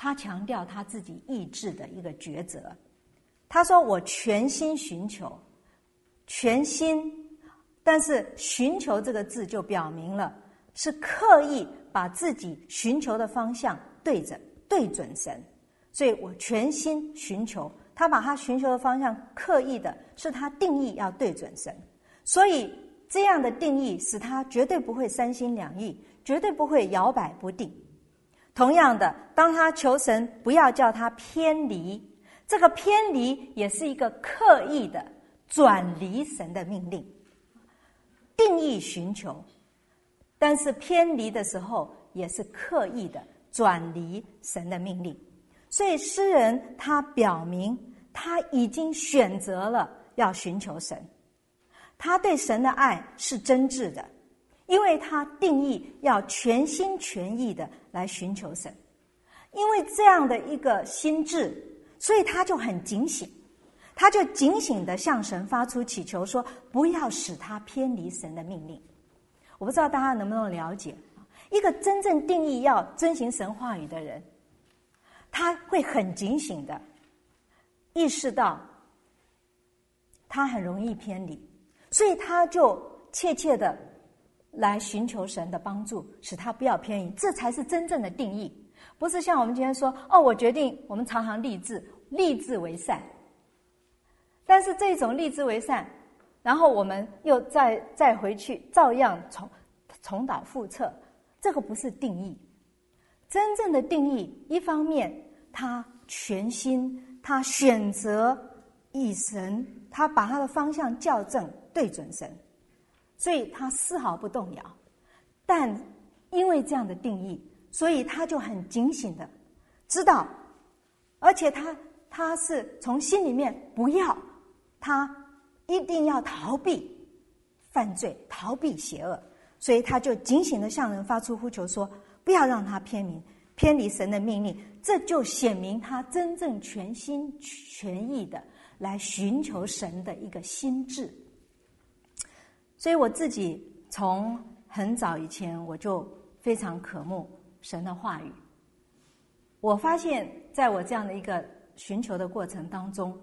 他强调他自己意志的一个抉择。他说我全心寻求，全心，但是寻求这个字就表明了是刻意把自己寻求的方向对着对准神，所以我全心寻求，他把他寻求的方向刻意的是他定义要对准神，所以这样的定义使他绝对不会三心两意，绝对不会摇摆不定。同样的，当他求神不要叫他偏离，这个偏离也是一个刻意的转离神的命令。定义寻求，但是偏离的时候也是刻意的转离神的命令。所以诗人他表明他已经选择了要寻求神，他对神的爱是真挚的，因为他定义要全心全意的来寻求神。因为这样的一个心志，所以他就很警醒，他就警醒的向神发出祈求，说不要使他偏离神的命令。我不知道大家能不能了解，一个真正定义要遵行神话语的人，他会很警醒的意识到他很容易偏离，所以他就切切的来寻求神的帮助，使他不要偏移。这才是真正的定义，不是像我们今天说，哦，我决定，我们常常立志，立志为善。但是这种立志为善，然后我们又再再回去，照样重重蹈覆辙，这个不是定义。真正的定义，一方面他全心，他选择以神，他把他的方向校正对准神，所以他丝毫不动摇。但因为这样的定义，所以他就很警醒的知道，而且他他是从心里面不要，他一定要逃避犯罪，逃避邪恶，所以他就警醒的向人发出呼求，说不要让他偏离偏离神的命令。这就显明他真正全心全意的来寻求神的一个心志。所以我自己从很早以前我就非常渴慕神的话语。我发现在我这样的一个寻求的过程当中，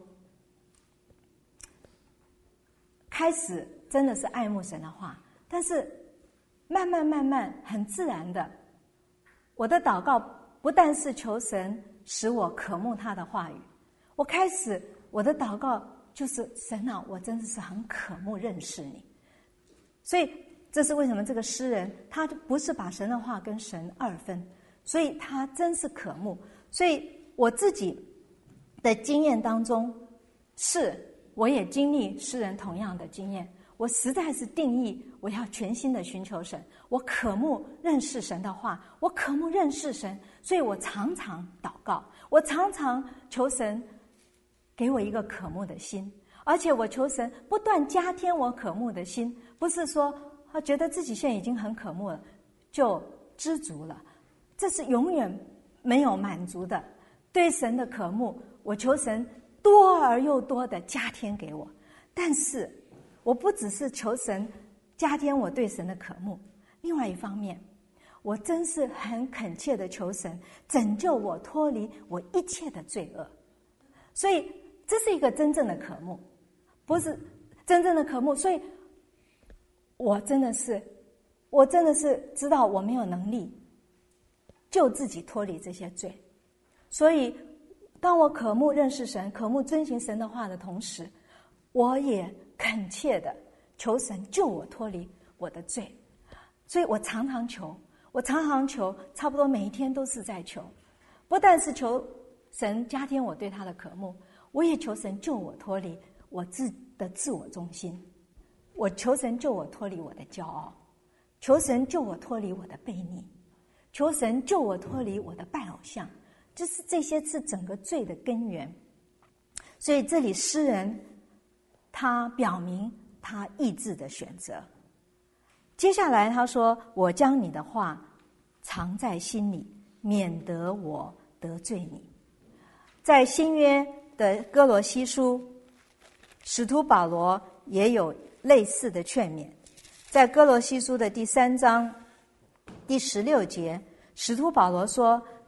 开始真的是爱慕神的话，但是慢慢慢慢很自然的，我的祷告不但是求神使我渴慕他的话语，我开始我的祷告就是神啊，我真的是很渴慕认识你。所以这是为什么这个诗人他不是把神的话跟神二分，所以他真是渴慕。所以我自己的经验当中，是我也经历诗人同样的经验，我实在是定义我要全心的寻求神，我渴慕认识神的话，我渴慕认识神，所以我常常祷告，我常常求神给我一个渴慕的心，而且我求神不断加添我渴慕的心，不是说他觉得自己现在已经很渴慕了就知足了，这是永远没有满足的。对神的渴慕，我求神多而又多的加添给我，但是我不只是求神加添我对神的渴慕，另外一方面，我真是很恳切的求神拯救我脱离我一切的罪恶。所以这是一个真正的渴慕，不是真正的渴慕。所以我真的是我真的是知道我没有能力救自己脱离这些罪，所以当我渴慕认识神，渴慕遵行神的话的同时，我也恳切的求神救我脱离我的罪。所以我常常求，我常常求，差不多每一天都是在求，不但是求神加添我对他的渴慕，我也求神救我脱离我自的自我中心，我求神救我脱离我的骄傲，求神救我脱离我的悖逆，求神救我脱离我的拜偶像，就是这些是整个罪的根源。所以这里诗人他表明他意志的选择。接下来他说，我将你的话藏在心里，免得我得罪你。在新约的哥罗西书，使徒保罗也有类似的劝勉。在哥罗西书的第三章第十六节，使徒保罗说，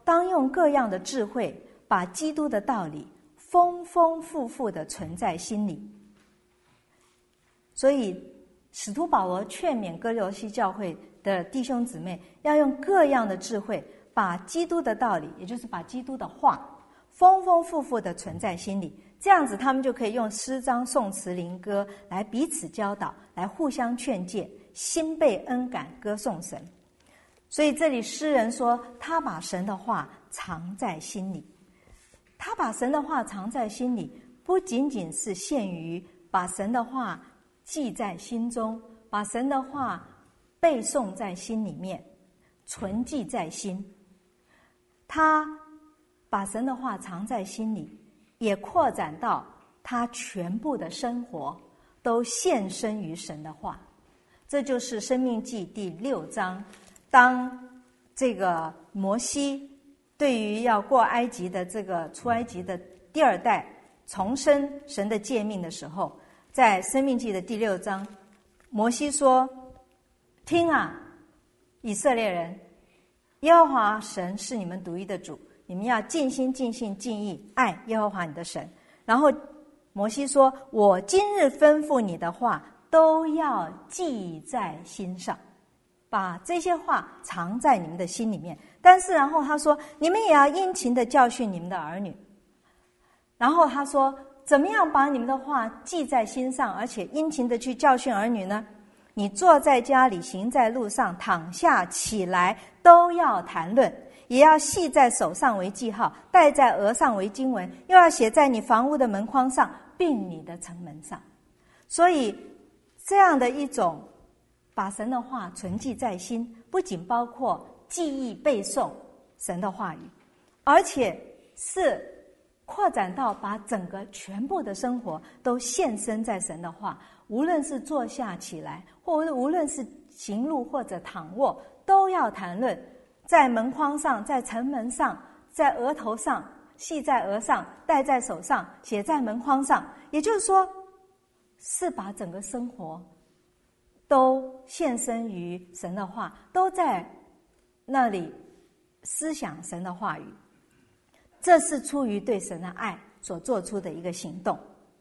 当用各样的智慧，把基督的道理丰丰富富的存在心里。所以使徒保罗劝勉哥罗西教会的弟兄姊妹，要用各样的智慧，把基督的道理，也就是把基督的话丰丰富富的存在心里，这样子他们就可以用诗章、颂词、灵歌来彼此教导，来互相劝诫，心被恩感，歌颂神。所以这里诗人说，他把神的话藏在心里。他把神的话藏在心里，不仅仅是限于把神的话记在心中，把神的话背诵在心里面，存记在心。他把神的话藏在心里，也扩展到他全部的生活都献身于神的话。这就是申命记第六章，当这个摩西对于要过埃及的这个出埃及的第二代重申神的诫命的时候，在申命记的第六章，摩西说，听啊，以色列人，耶和华神是你们独一的主，你们要尽心尽性尽意爱耶和华你的神。然后摩西说，我今日吩咐你的话都要记在心上，把这些话藏在你们的心里面。但是然后他说，你们也要殷勤的教训你们的儿女。然后他说，怎么样把你们的话记在心上，而且殷勤的去教训儿女呢？你坐在家里，行在路上，躺下起来，都要谈论，也要系在手上为记号，戴在额上为经文，又要写在你房屋的门框上，并你的城门上。所以这样的一种把神的话存记在心，不仅包括记忆背诵神的话语，而且是扩展到把整个全部的生活都献身在神的话，无论是坐下起来，或无论是行路或者躺卧，都要谈论，在门框上，在城门上，在额头上，系在额上，戴在手上，写在门框上。也就是说，是把整个生活都献身于神的话，都在那里思想神的话语。这是出于对神的爱所做出的一个行动。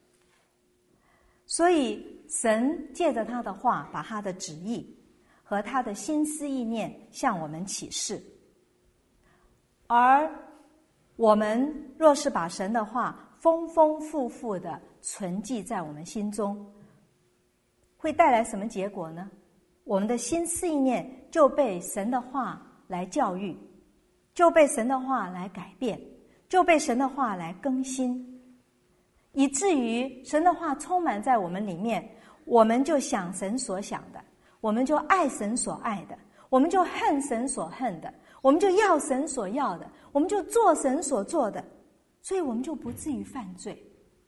所以神借着他的话，把他的旨意和他的心思意念向我们启示。而我们若是把神的话丰丰富富的存记在我们心中，会带来什么结果呢？我们的心思意念就被神的话来教育，就被神的话来改变，就被神的话来更新，以至于神的话充满在我们里面，我们就想神所想的，我们就爱神所爱的，我们就恨神所恨的，我们就要神所要的，我们就做神所做的，所以我们就不至于犯罪。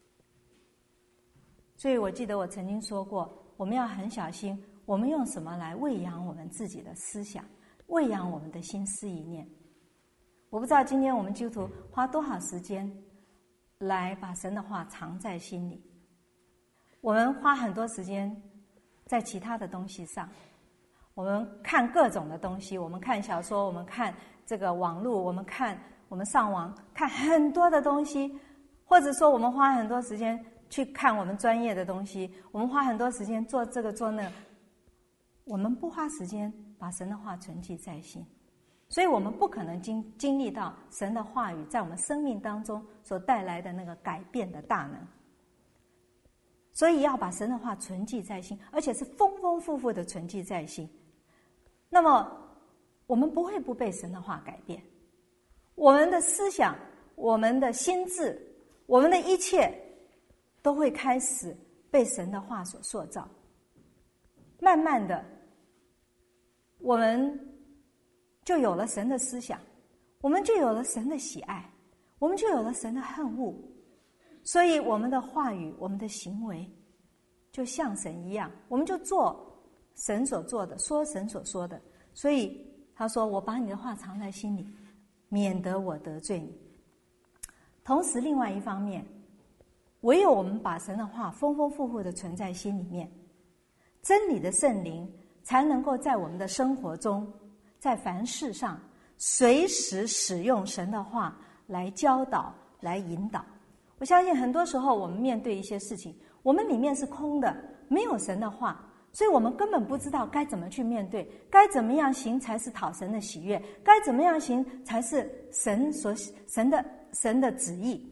所以我记得我曾经说过，我们要很小心，我们用什么来喂养我们自己的思想，喂养我们的心思意念。我不知道今天我们基督徒花多少时间来把神的话藏在心里。我们花很多时间在其他的东西上，我们看各种的东西，我们看小说，我们看这个网络，我们看我们上网看很多的东西，或者说我们花很多时间去看我们专业的东西，我们花很多时间做这个做那个，我们不花时间把神的话存记在心，所以我们不可能经经历到神的话语在我们生命当中所带来的那个改变的大能。所以要把神的话存记在心，而且是丰丰富富的存记在心，那么我们不会不被神的话改变，我们的思想，我们的心智，我们的一切都会开始被神的话所塑造。慢慢的，我们就有了神的思想，我们就有了神的喜爱，我们就有了神的恨恶。所以我们的话语，我们的行为就像神一样，我们就做神所做的，说神所说的。所以他说，我把你的话藏在心里，免得我得罪你。同时另外一方面，唯有我们把神的话丰丰富富的存在心里面，真理的圣灵才能够在我们的生活中，在凡事上随时使用神的话来教导、来引导。我相信很多时候我们面对一些事情，我们里面是空的，没有神的话，所以我们根本不知道该怎么去面对，该怎么样行才是讨神的喜悦，该怎么样行才是神所神的神的旨意。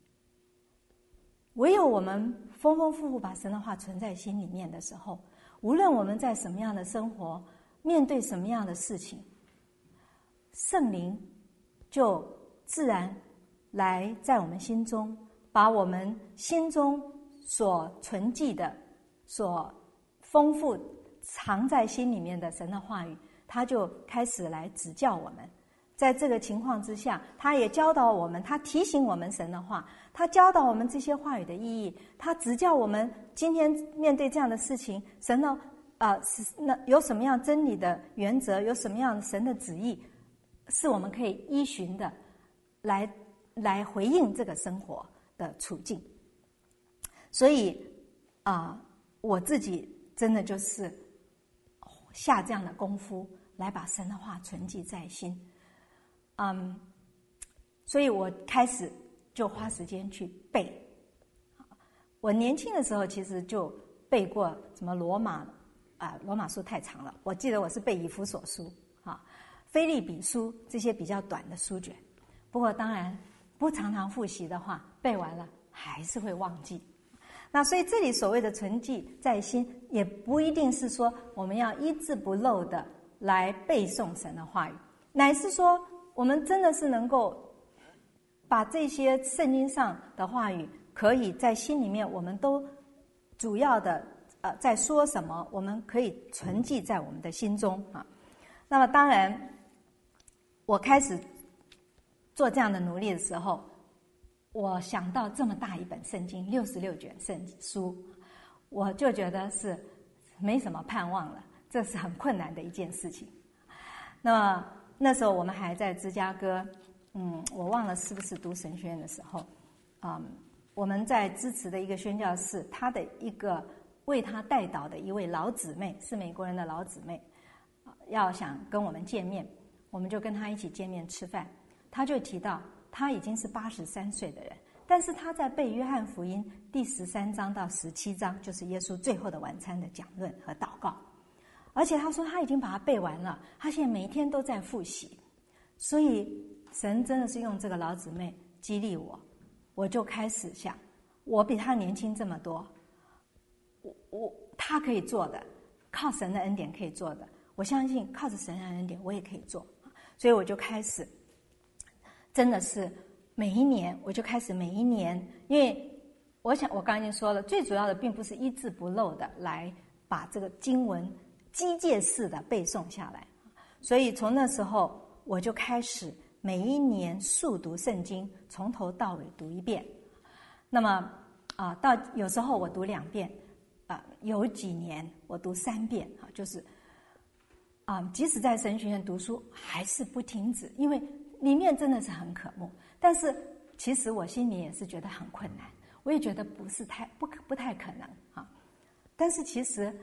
唯有我们丰丰富富把神的话存在心里面的时候，无论我们在什么样的生活，面对什么样的事情，圣灵就自然来在我们心中，把我们心中所存记的、所丰富藏在心里面的神的话语，他就开始来指教我们。在这个情况之下，他也教导我们，他提醒我们神的话，他教导我们这些话语的意义，他指教我们今天面对这样的事情，神的啊、呃，那有什么样真理的原则，有什么样神的旨意，是我们可以依循的，来来回应这个生活的处境。所以啊、呃，我自己真的就是下这样的功夫，来把神的话存记在心。嗯，所以我开始就花时间去背。我年轻的时候其实就背过什么罗马啊，罗马书太长了，我记得我是背以弗所书啊、腓立比书这些比较短的书卷。不过当然不常常复习的话，背完了还是会忘记。那所以这里所谓的存记在心，也不一定是说我们要一字不漏的来背诵神的话语，乃是说我们真的是能够把这些圣经上的话语，可以在心里面，我们都主要的呃在说什么，我们可以存记在我们的心中啊。那么当然，我开始做这样的努力的时候，我想到这么大一本圣经，六十六卷圣书，我就觉得是没什么盼望了，这是很困难的一件事情。那么那时候我们还在芝加哥，嗯，我忘了是不是读神学院的时候，嗯，我们在支持的一个宣教士，他的一个为他代祷的一位老姊妹，是美国人的老姊妹，要想跟我们见面，我们就跟他一起见面吃饭。他就提到他已经是八十三岁的人，但是他在背约翰福音第十三章到十七章，就是耶稣最后的晚餐的讲论和祷告。而且他说他已经把它背完了，他现在每天都在复习。所以神真的是用这个老姊妹激励我，我就开始想，我比他年轻这么多，我我他可以做的，靠神的恩典可以做的，我相信靠着神的恩典我也可以做。所以我就开始真的是每一年我就开始每一年，因为我想我刚刚已经说了，最主要的并不是一字不漏的来把这个经文机械式的背诵下来，所以从那时候我就开始每一年速读圣经，从头到尾读一遍。那么啊、呃，到有时候我读两遍，啊、呃，有几年我读三遍啊，就是啊、呃，即使在神学院读书还是不停止，因为里面真的是很渴慕。但是其实我心里也是觉得很困难，我也觉得不是太不不太可能啊。但是其实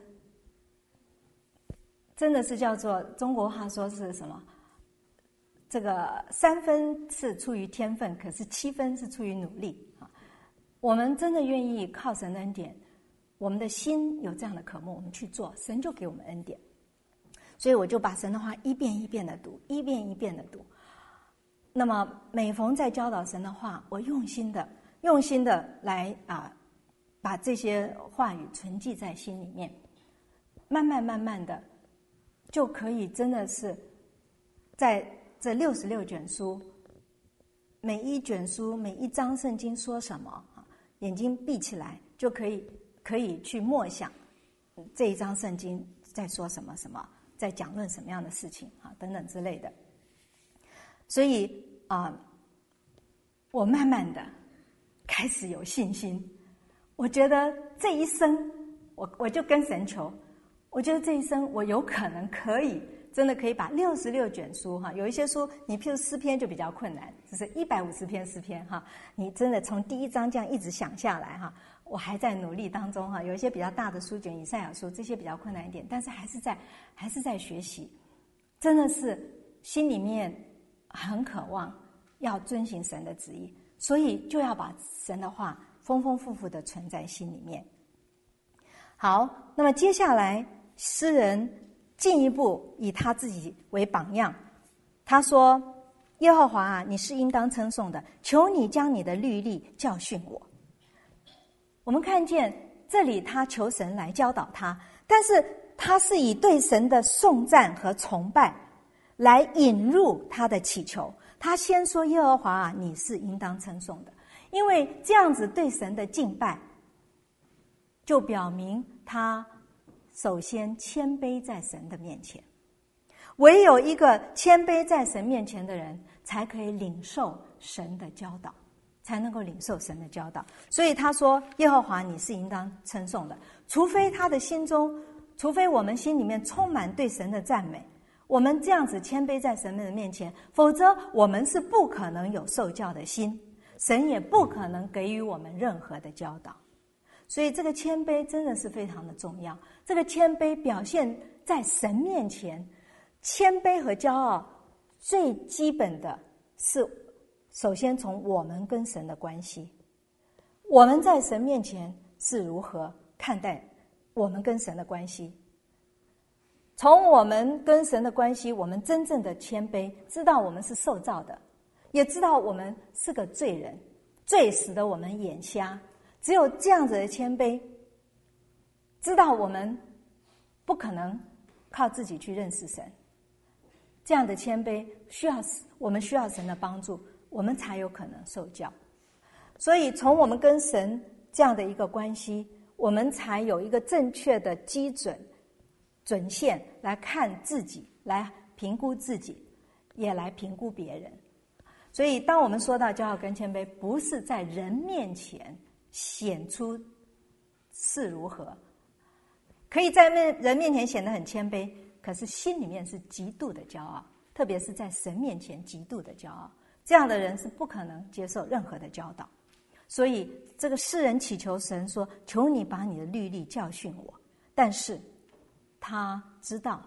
真的是叫做中国话说是什么？这个三分是出于天分，可是七分是出于努力啊。我们真的愿意靠神的恩典，我们的心有这样的渴慕，我们去做，神就给我们恩典。所以我就把神的话一遍一遍的读，一遍一遍的读。那么每逢在教导神的话，我用心的、用心的来啊，把这些话语存记在心里面，慢慢慢慢的，就可以真的是在这六十六卷书，每一卷书每一章圣经说什么啊，眼睛闭起来就可以可以去默想这一章圣经在说什么什么，在讲论什么样的事情啊，等等之类的。所以啊、呃，我慢慢的开始有信心。我觉得这一生，我我就跟神求，我觉得这一生我有可能可以，真的可以把六十六卷书哈，有一些书你譬如诗篇就比较困难，就是一百五十篇诗篇哈，你真的从第一章这样一直想下来哈，我还在努力当中哈。有一些比较大的书卷，以赛亚书这些比较困难一点，但是还是在还是在学习，真的是心里面很渴望要遵行神的旨意，所以就要把神的话丰丰富富的存在心里面。好，那么接下来诗人进一步以他自己为榜样，他说：耶和华啊，你是应当称颂的，求你将你的律例教训我。我们看见这里他求神来教导他，但是他是以对神的颂赞和崇拜来引入他的祈求。他先说：耶和华啊，你是应当称颂的。因为这样子对神的敬拜，就表明他首先谦卑在神的面前。唯有一个谦卑在神面前的人，才可以领受神的教导，才能够领受神的教导。所以他说：耶和华你是应当称颂的。除非他的心中，除非我们心里面充满对神的赞美，我们这样子谦卑在神的面前，否则我们是不可能有受教的心，神也不可能给予我们任何的教导。所以这个谦卑真的是非常的重要。这个谦卑表现在神面前，谦卑和骄傲最基本的是，首先从我们跟神的关系，我们在神面前是如何看待我们跟神的关系。从我们跟神的关系，我们真正的谦卑，知道我们是受造的，也知道我们是个罪人，罪使得我们眼瞎。只有这样子的谦卑，知道我们不可能靠自己去认识神，这样的谦卑需要我们需要神的帮助，我们才有可能受教。所以从我们跟神这样的一个关系，我们才有一个正确的基准准线来看自己，来评估自己，也来评估别人。所以当我们说到骄傲跟谦卑，不是在人面前显出是如何，可以在人面前显得很谦卑，可是心里面是极度的骄傲，特别是在神面前极度的骄傲，这样的人是不可能接受任何的教导。所以这个诗人祈求神说：求你把你的律例教训我。但是他知道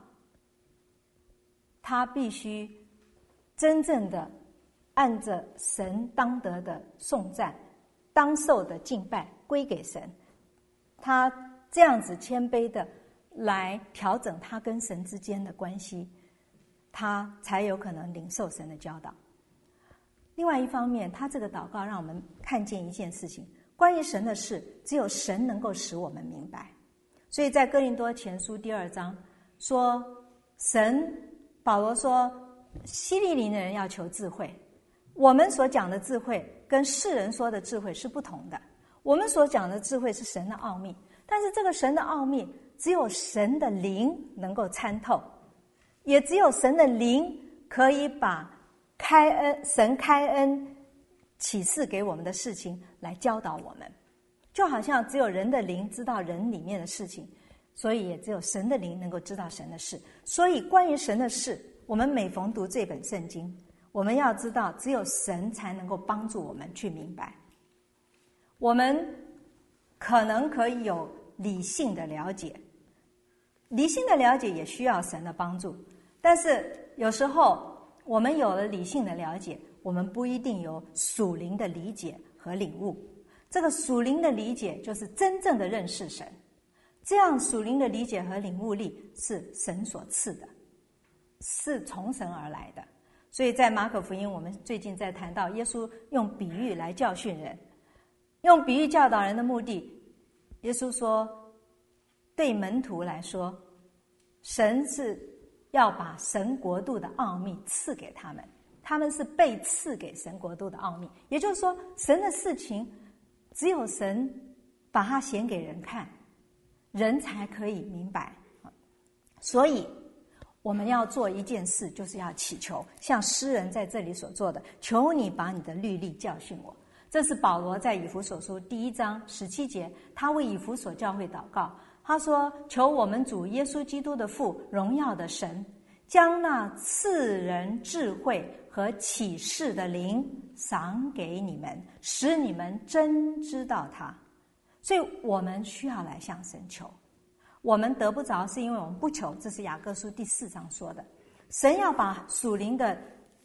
他必须真正的按着神当得的颂赞，当受的敬拜归给神，他这样子谦卑的来调整他跟神之间的关系，他才有可能领受神的教导。另外一方面，他这个祷告让我们看见一件事情，关于神的事，只有神能够使我们明白。所以在哥林多前书第二章说，神保罗说希利尼的人要求智慧，我们所讲的智慧跟世人说的智慧是不同的。我们所讲的智慧是神的奥秘，但是这个神的奥秘只有神的灵能够参透，也只有神的灵可以把开恩神开恩启示给我们的事情来教导我们。就好像只有人的灵知道人里面的事情，所以也只有神的灵能够知道神的事。所以关于神的事，我们每逢读这本圣经，我们要知道只有神才能够帮助我们去明白。我们可能可以有理性的了解，理性的了解也需要神的帮助，但是有时候我们有了理性的了解，我们不一定有属灵的理解和领悟。这个属灵的理解就是真正的认识神，这样属灵的理解和领悟力是神所赐的，是从神而来的。所以在马可福音，我们最近在谈到耶稣用比喻来教训人，用比喻教导人的目的，耶稣说对门徒来说，神是要把神国度的奥秘赐给他们，他们是被赐给神国度的奥秘。也就是说，神的事情只有神把它显给人看，人才可以明白。所以我们要做一件事，就是要祈求，像诗人在这里所做的，求你把你的律例教训我。这是保罗在以弗所书第一章十七节，他为以弗所教会祷告，他说：求我们主耶稣基督的父，荣耀的神，将那赐人智慧和启示的灵赏给你们，使你们真知道他。所以我们需要来向神求，我们得不着是因为我们不求，这是雅各书第四章说的。神要把属灵的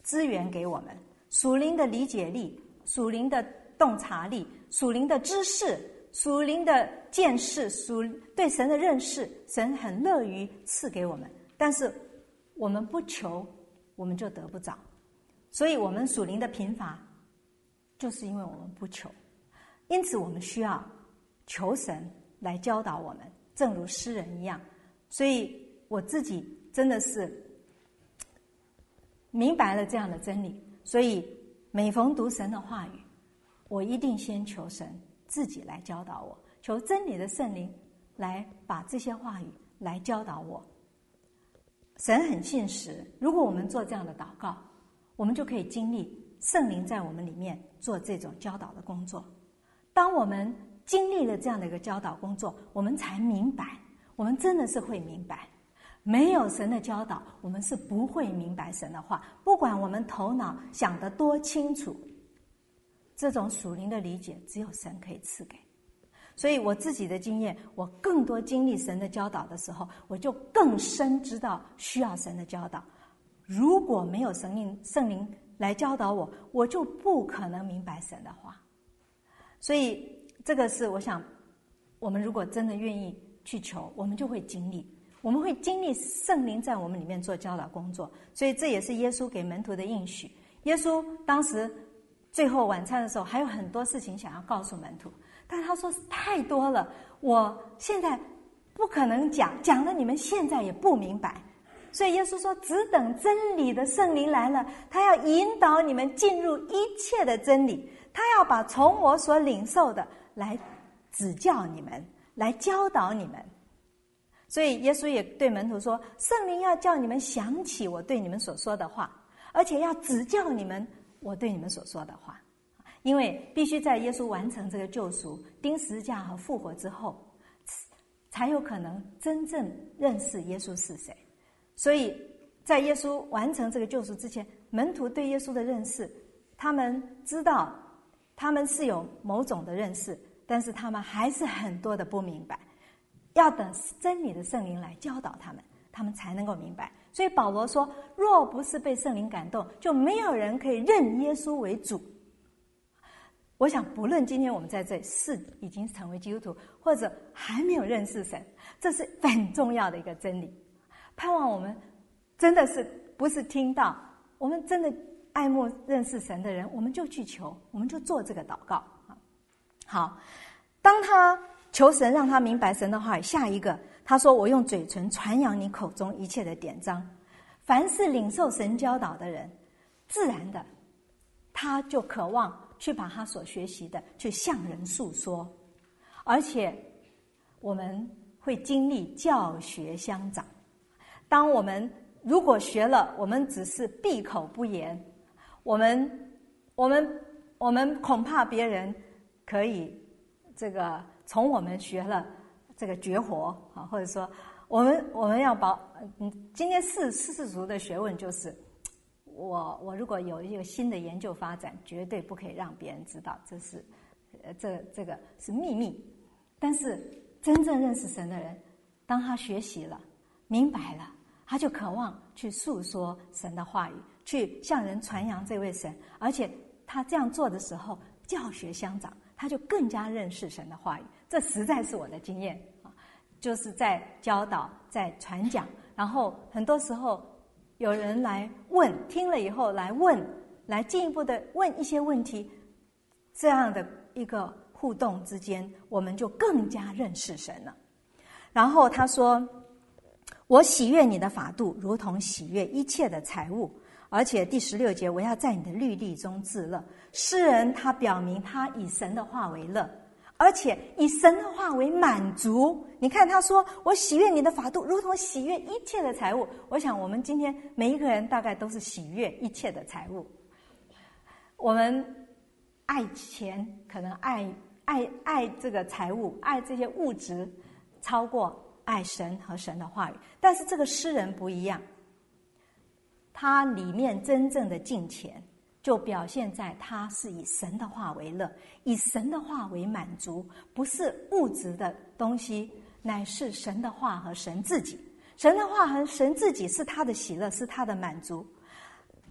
资源给我们，属灵的理解力，属灵的洞察力，属灵的知识，属灵的见识，属对神的认识，神很乐于赐给我们。但是我们不求，我们就得不着。所以我们属灵的贫乏，就是因为我们不求。因此我们需要求神来教导我们，正如诗人一样。所以我自己真的是明白了这样的真理，所以每逢读神的话语，我一定先求神自己来教导我，求真理的圣灵来把这些话语来教导我。神很信实，如果我们做这样的祷告，我们就可以经历圣灵在我们里面做这种教导的工作。当我们经历了这样的一个教导工作，我们才明白，我们真的是会明白。没有神的教导，我们是不会明白神的话，不管我们头脑想得多清楚，这种属灵的理解只有神可以赐给。所以我自己的经验，我更多经历神的教导的时候，我就更深知道需要神的教导。如果没有神灵圣灵来教导我，我就不可能明白神的话。所以这个是我想，我们如果真的愿意去求，我们就会经历，我们会经历圣灵在我们里面做教导工作。所以这也是耶稣给门徒的应许。耶稣当时最后晚餐的时候，还有很多事情想要告诉门徒，但他说太多了，我现在不可能讲，讲了你们现在也不明白。所以耶稣说，只等真理的圣灵来了，他要引导你们进入一切的真理，他要把从我所领受的来指教你们，来教导你们。所以耶稣也对门徒说，圣灵要叫你们想起我对你们所说的话，而且要指教你们我对你们所说的话。因为必须在耶稣完成这个救赎，钉十字架和复活之后，才有可能真正认识耶稣是谁。所以在耶稣完成这个救赎之前，门徒对耶稣的认识，他们知道他们是有某种的认识，但是他们还是很多的不明白，要等真理的圣灵来教导他们，他们才能够明白。所以保罗说，若不是被圣灵感动，就没有人可以认耶稣为主。我想不论今天我们在这里是已经成为基督徒，或者还没有认识神，这是很重要的一个真理。盼望我们真的是不是听到，我们真的爱慕认识神的人，我们就去求，我们就做这个祷告。好，当他求神让他明白神的话语，下一个他说，我用嘴唇传扬你口中一切的典章。凡是领受神教导的人，自然的他就渴望去把他所学习的去向人诉说，而且我们会经历教学相长。当我们如果学了，我们只是闭口不言，我们我们我们恐怕别人可以这个从我们学了这个绝活啊，或者说我们我们要保嗯，今天世世俗的学问就是，我我如果有一个新的研究发展，绝对不可以让别人知道，这是呃这这个是秘密。但是真正认识神的人，当他学习了，明白了，他就渴望去诉说神的话语，去向人传扬这位神，而且他这样做的时候，教学相长，他就更加认识神的话语。这实在是我的经验啊，就是在教导，在传讲，然后很多时候有人来问，听了以后来问，来进一步的问一些问题，这样的一个互动之间，我们就更加认识神了。然后他说，我喜悦你的法度，如同喜悦一切的财物。而且第十六节，我要在你的律例中自乐。诗人他表明他以神的话为乐，而且以神的话为满足。你看他说，我喜悦你的法度，如同喜悦一切的财物。我想我们今天每一个人大概都是喜悦一切的财物。我们爱钱，可能爱爱爱这个财物，爱这些物质，超过爱神和神的话语。但是这个诗人不一样，他里面真正的敬虔就表现在他是以神的话为乐，以神的话为满足，不是物质的东西，乃是神的话和神自己。神的话和神自己是他的喜乐，是他的满足。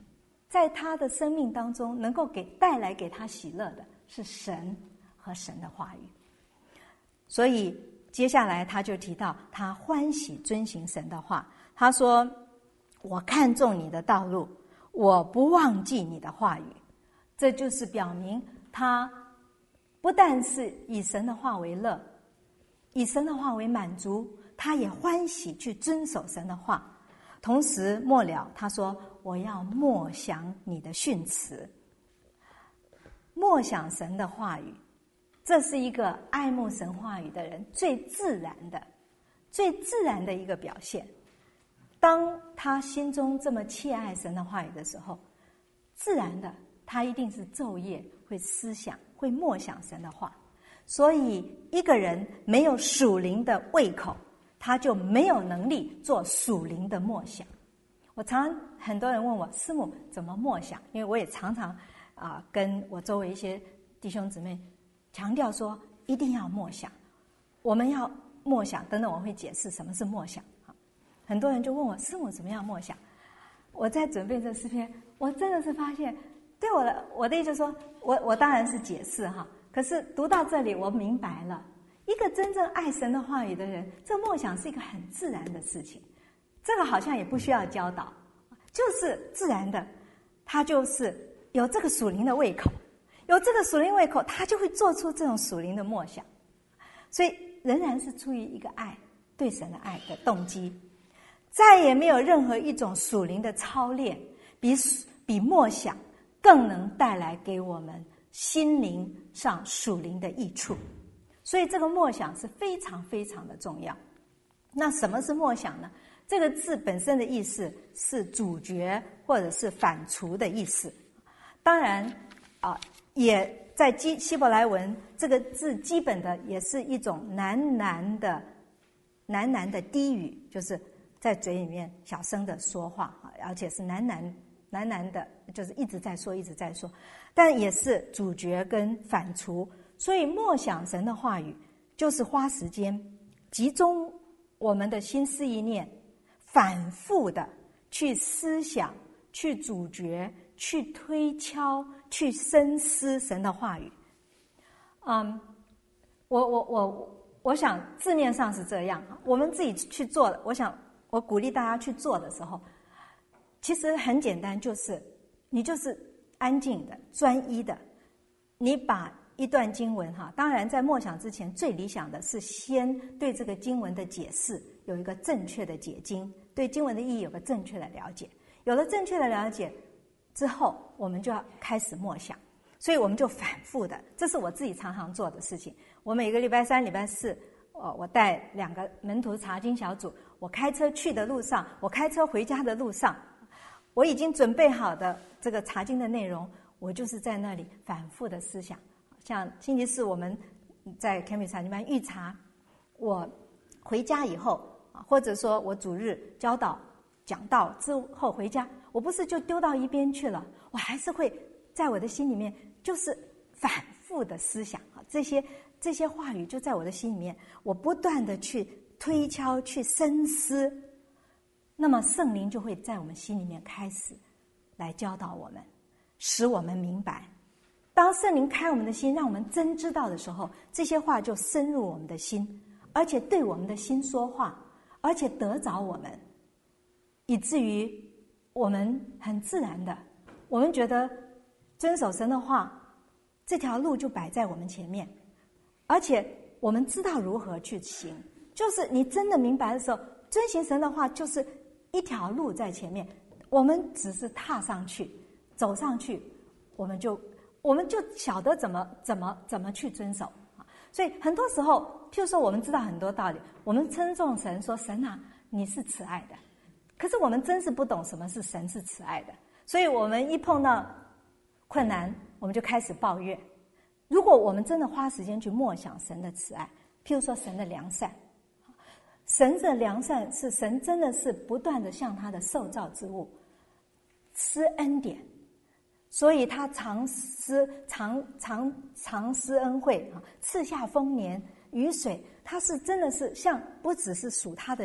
在他的生命当中能够给带来给他喜乐的是神和神的话语。所以接下来他就提到他欢喜遵行神的话，他说我看重你的道路，我不忘记你的话语。这就是表明他不但是以神的话为乐，以神的话为满足，他也欢喜去遵守神的话。同时末了他说我要默想你的训词。默想神的话语，这是一个爱慕神话语的人最自然的最自然的一个表现。当他心中这么切爱神的话语的时候，自然的他一定是昼夜会思想，会默想神的话。所以一个人没有属灵的胃口，他就没有能力做属灵的默想。我常常很多人问我师母怎么默想，因为我也常常啊、呃、跟我周围一些弟兄姊妹强调说一定要默想，我们要默想等等，我会解释什么是默想。很多人就问我师母怎么样默想。我在准备这诗篇，我真的是发现对我的我的意思说，我我当然是解释哈，可是读到这里我明白了，一个真正爱神的话语的人，这默想是一个很自然的事情，这个好像也不需要教导，就是自然的，他就是有这个属灵的胃口，有这个属灵胃口，他就会做出这种属灵的默想。所以仍然是出于一个爱，对神的爱的动机。再也没有任何一种属灵的操练比比默想更能带来给我们心灵上属灵的益处。所以这个默想是非常非常的重要。那什么是默想呢？这个字本身的意思是主角或者是反刍的意思。当然啊，也在基希伯来文这个字基本的也是一种喃喃的喃喃的低语，就是在嘴里面小声的说话，而且是喃喃喃喃的，就是一直在说一直在说，但也是主角跟反刍。所以默想神的话语就是花时间集中我们的心思意念，反复的去思想，去咀嚼，去推敲，去深思神的话语。嗯，我我我我想字面上是这样，我们自己去做的，我想我鼓励大家去做的时候，其实很简单，就是你就是安静的、专一的，你把一段经文哈，当然在默想之前，最理想的是先对这个经文的解释有一个正确的解经，对经文的意义有个正确的了解。有了正确的了解之后，我们就要开始默想，所以我们就反复的，这是我自己常常做的事情。我每个礼拜三、礼拜四，呃，我带两个门徒查经小组，我开车去的路上，我开车回家的路上，我已经准备好的这个查经的内容，我就是在那里反复的思想。像星期四我们在凯美查经班预查，我回家以后，或者说我主日教导讲道之后回家，我不是就丢到一边去了，我还是会在我的心里面就是反复的思想，这些这些话语就在我的心里面，我不断的去推敲去深思，那么圣灵就会在我们心里面开始来教导我们，使我们明白。当圣灵开我们的心，让我们真知道的时候，这些话就深入我们的心，而且对我们的心说话，而且得着我们，以至于我们很自然的，我们觉得遵守神的话，这条路就摆在我们前面，而且我们知道如何去行。就是你真的明白的时候，遵行神的话就是一条路在前面，我们只是踏上去走上去，我们就我们就晓得怎么怎么怎么去遵守。所以很多时候，譬如说我们知道很多道理，我们称颂神说神啊你是慈爱的，可是我们真是不懂什么是神是慈爱的，所以我们一碰到困难我们就开始抱怨。如果我们真的花时间去默想神的慈爱，譬如说神的良善，神的良善是神真的是不断的向他的受造之物施恩典，所以他常施常常常施恩惠，赐下丰年雨水，他是真的是像不只是属他的人，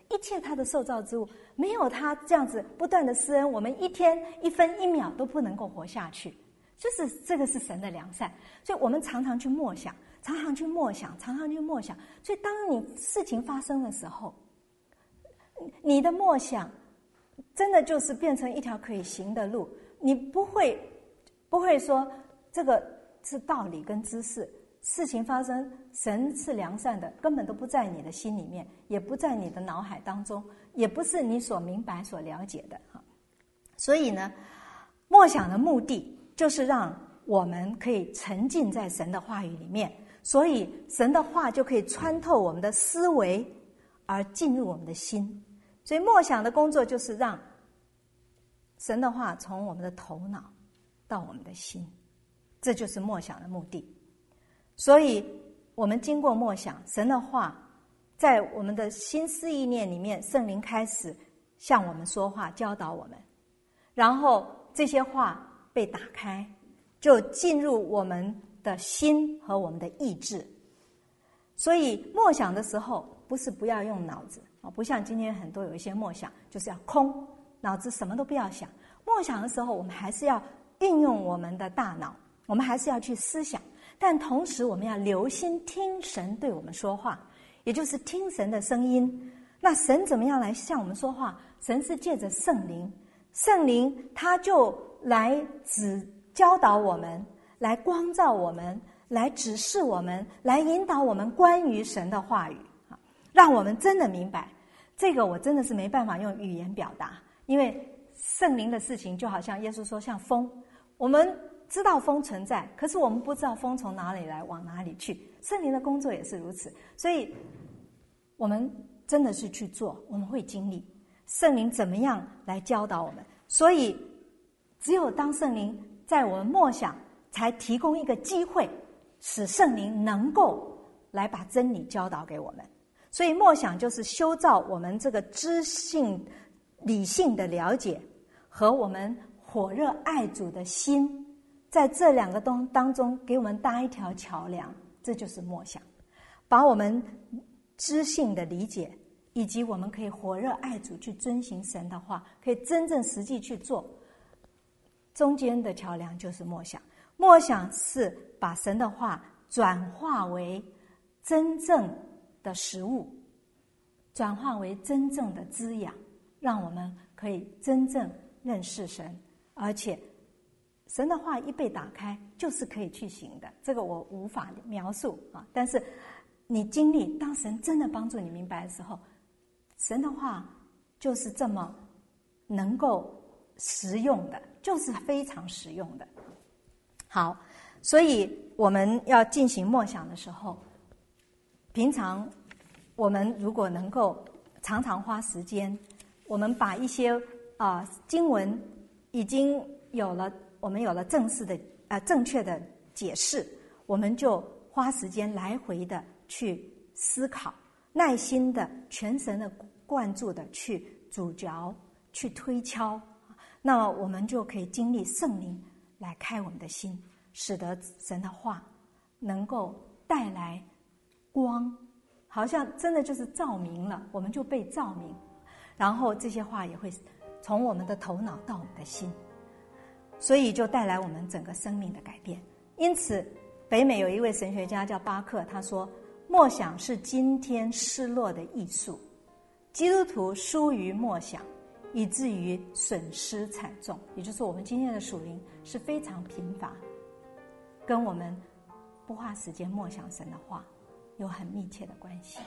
一切他的受造之物，没有他这样子不断的施恩，我们一天一分一秒都不能够活下去。就是这个是神的良善，所以我们常常去默想，常常去默想，常常去默想。所以当你事情发生的时候，你的默想真的就是变成一条可以行的路，你不会不会说这个是道理跟知识，事情发生，神是良善的，根本都不在你的心里面，也不在你的脑海当中，也不是你所明白所了解的。所以呢，默想的目的就是让我们可以沉浸在神的话语里面，所以神的话就可以穿透我们的思维而进入我们的心。所以默想的工作就是让神的话从我们的头脑到我们的心，这就是默想的目的。所以我们经过默想，神的话在我们的心思意念里面，圣灵开始向我们说话，教导我们，然后这些话被打开，就进入我们的心和我们的意志。所以默想的时候不是不要用脑子，不像今天很多有一些默想就是要空，脑子什么都不要想。默想的时候我们还是要运用我们的大脑，我们还是要去思想，但同时我们要留心听神对我们说话，也就是听神的声音。那神怎么样来向我们说话？神是借着圣灵，圣灵他就来指教导我们，来光照我们，来指示我们，来引导我们关于神的话语，让我们真的明白。这个我真的是没办法用语言表达，因为圣灵的事情就好像耶稣说像风，我们知道风存在，可是我们不知道风从哪里来往哪里去，圣灵的工作也是如此。所以我们真的是去做，我们会经历圣灵怎么样来教导我们。所以只有当圣灵在我们默想，才提供一个机会，使圣灵能够来把真理教导给我们。所以默想就是修造我们这个知性理性的了解和我们火热爱主的心，在这两个东当中给我们搭一条桥梁，这就是默想，把我们知性的理解以及我们可以火热爱主去遵行神的话，可以真正实际去做，中间的桥梁就是默想。默想是把神的话转化为真正的食物，转化为真正的滋养，让我们可以真正认识神。而且神的话一被打开就是可以去行的，这个我无法描述啊。但是你经历，当神真的帮助你明白的时候，神的话就是这么能够实用的，就是非常实用的。好，所以我们要进行默想的时候，平常我们如果能够常常花时间，我们把一些啊、呃、经文已经有了，我们有了正式的啊、呃、正确的解释，我们就花时间来回的去思考，耐心的全神的灌注的去咀嚼，去推敲，那么我们就可以经历圣灵来开我们的心，使得神的话能够带来光，好像真的就是照明了，我们就被照明，然后这些话也会从我们的头脑到我们的心，所以就带来我们整个生命的改变。因此北美有一位神学家叫巴克，他说默想是今天失落的艺术，基督徒疏于默想，以至于损失惨重。也就是说我们今天的属灵是非常贫乏，跟我们不花时间默想神的话有很密切的关系。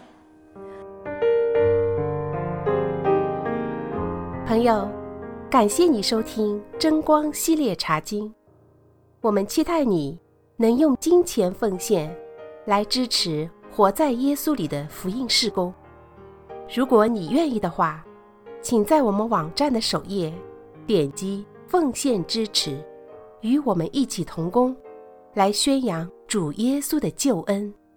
朋友，感谢你收听真光系列茶经，我们期待你能用金钱奉献来支持活在耶稣里的福音事工。如果你愿意的话，请在我们网站的首页点击奉献支持，与我们一起同工，来宣扬主耶稣的救恩。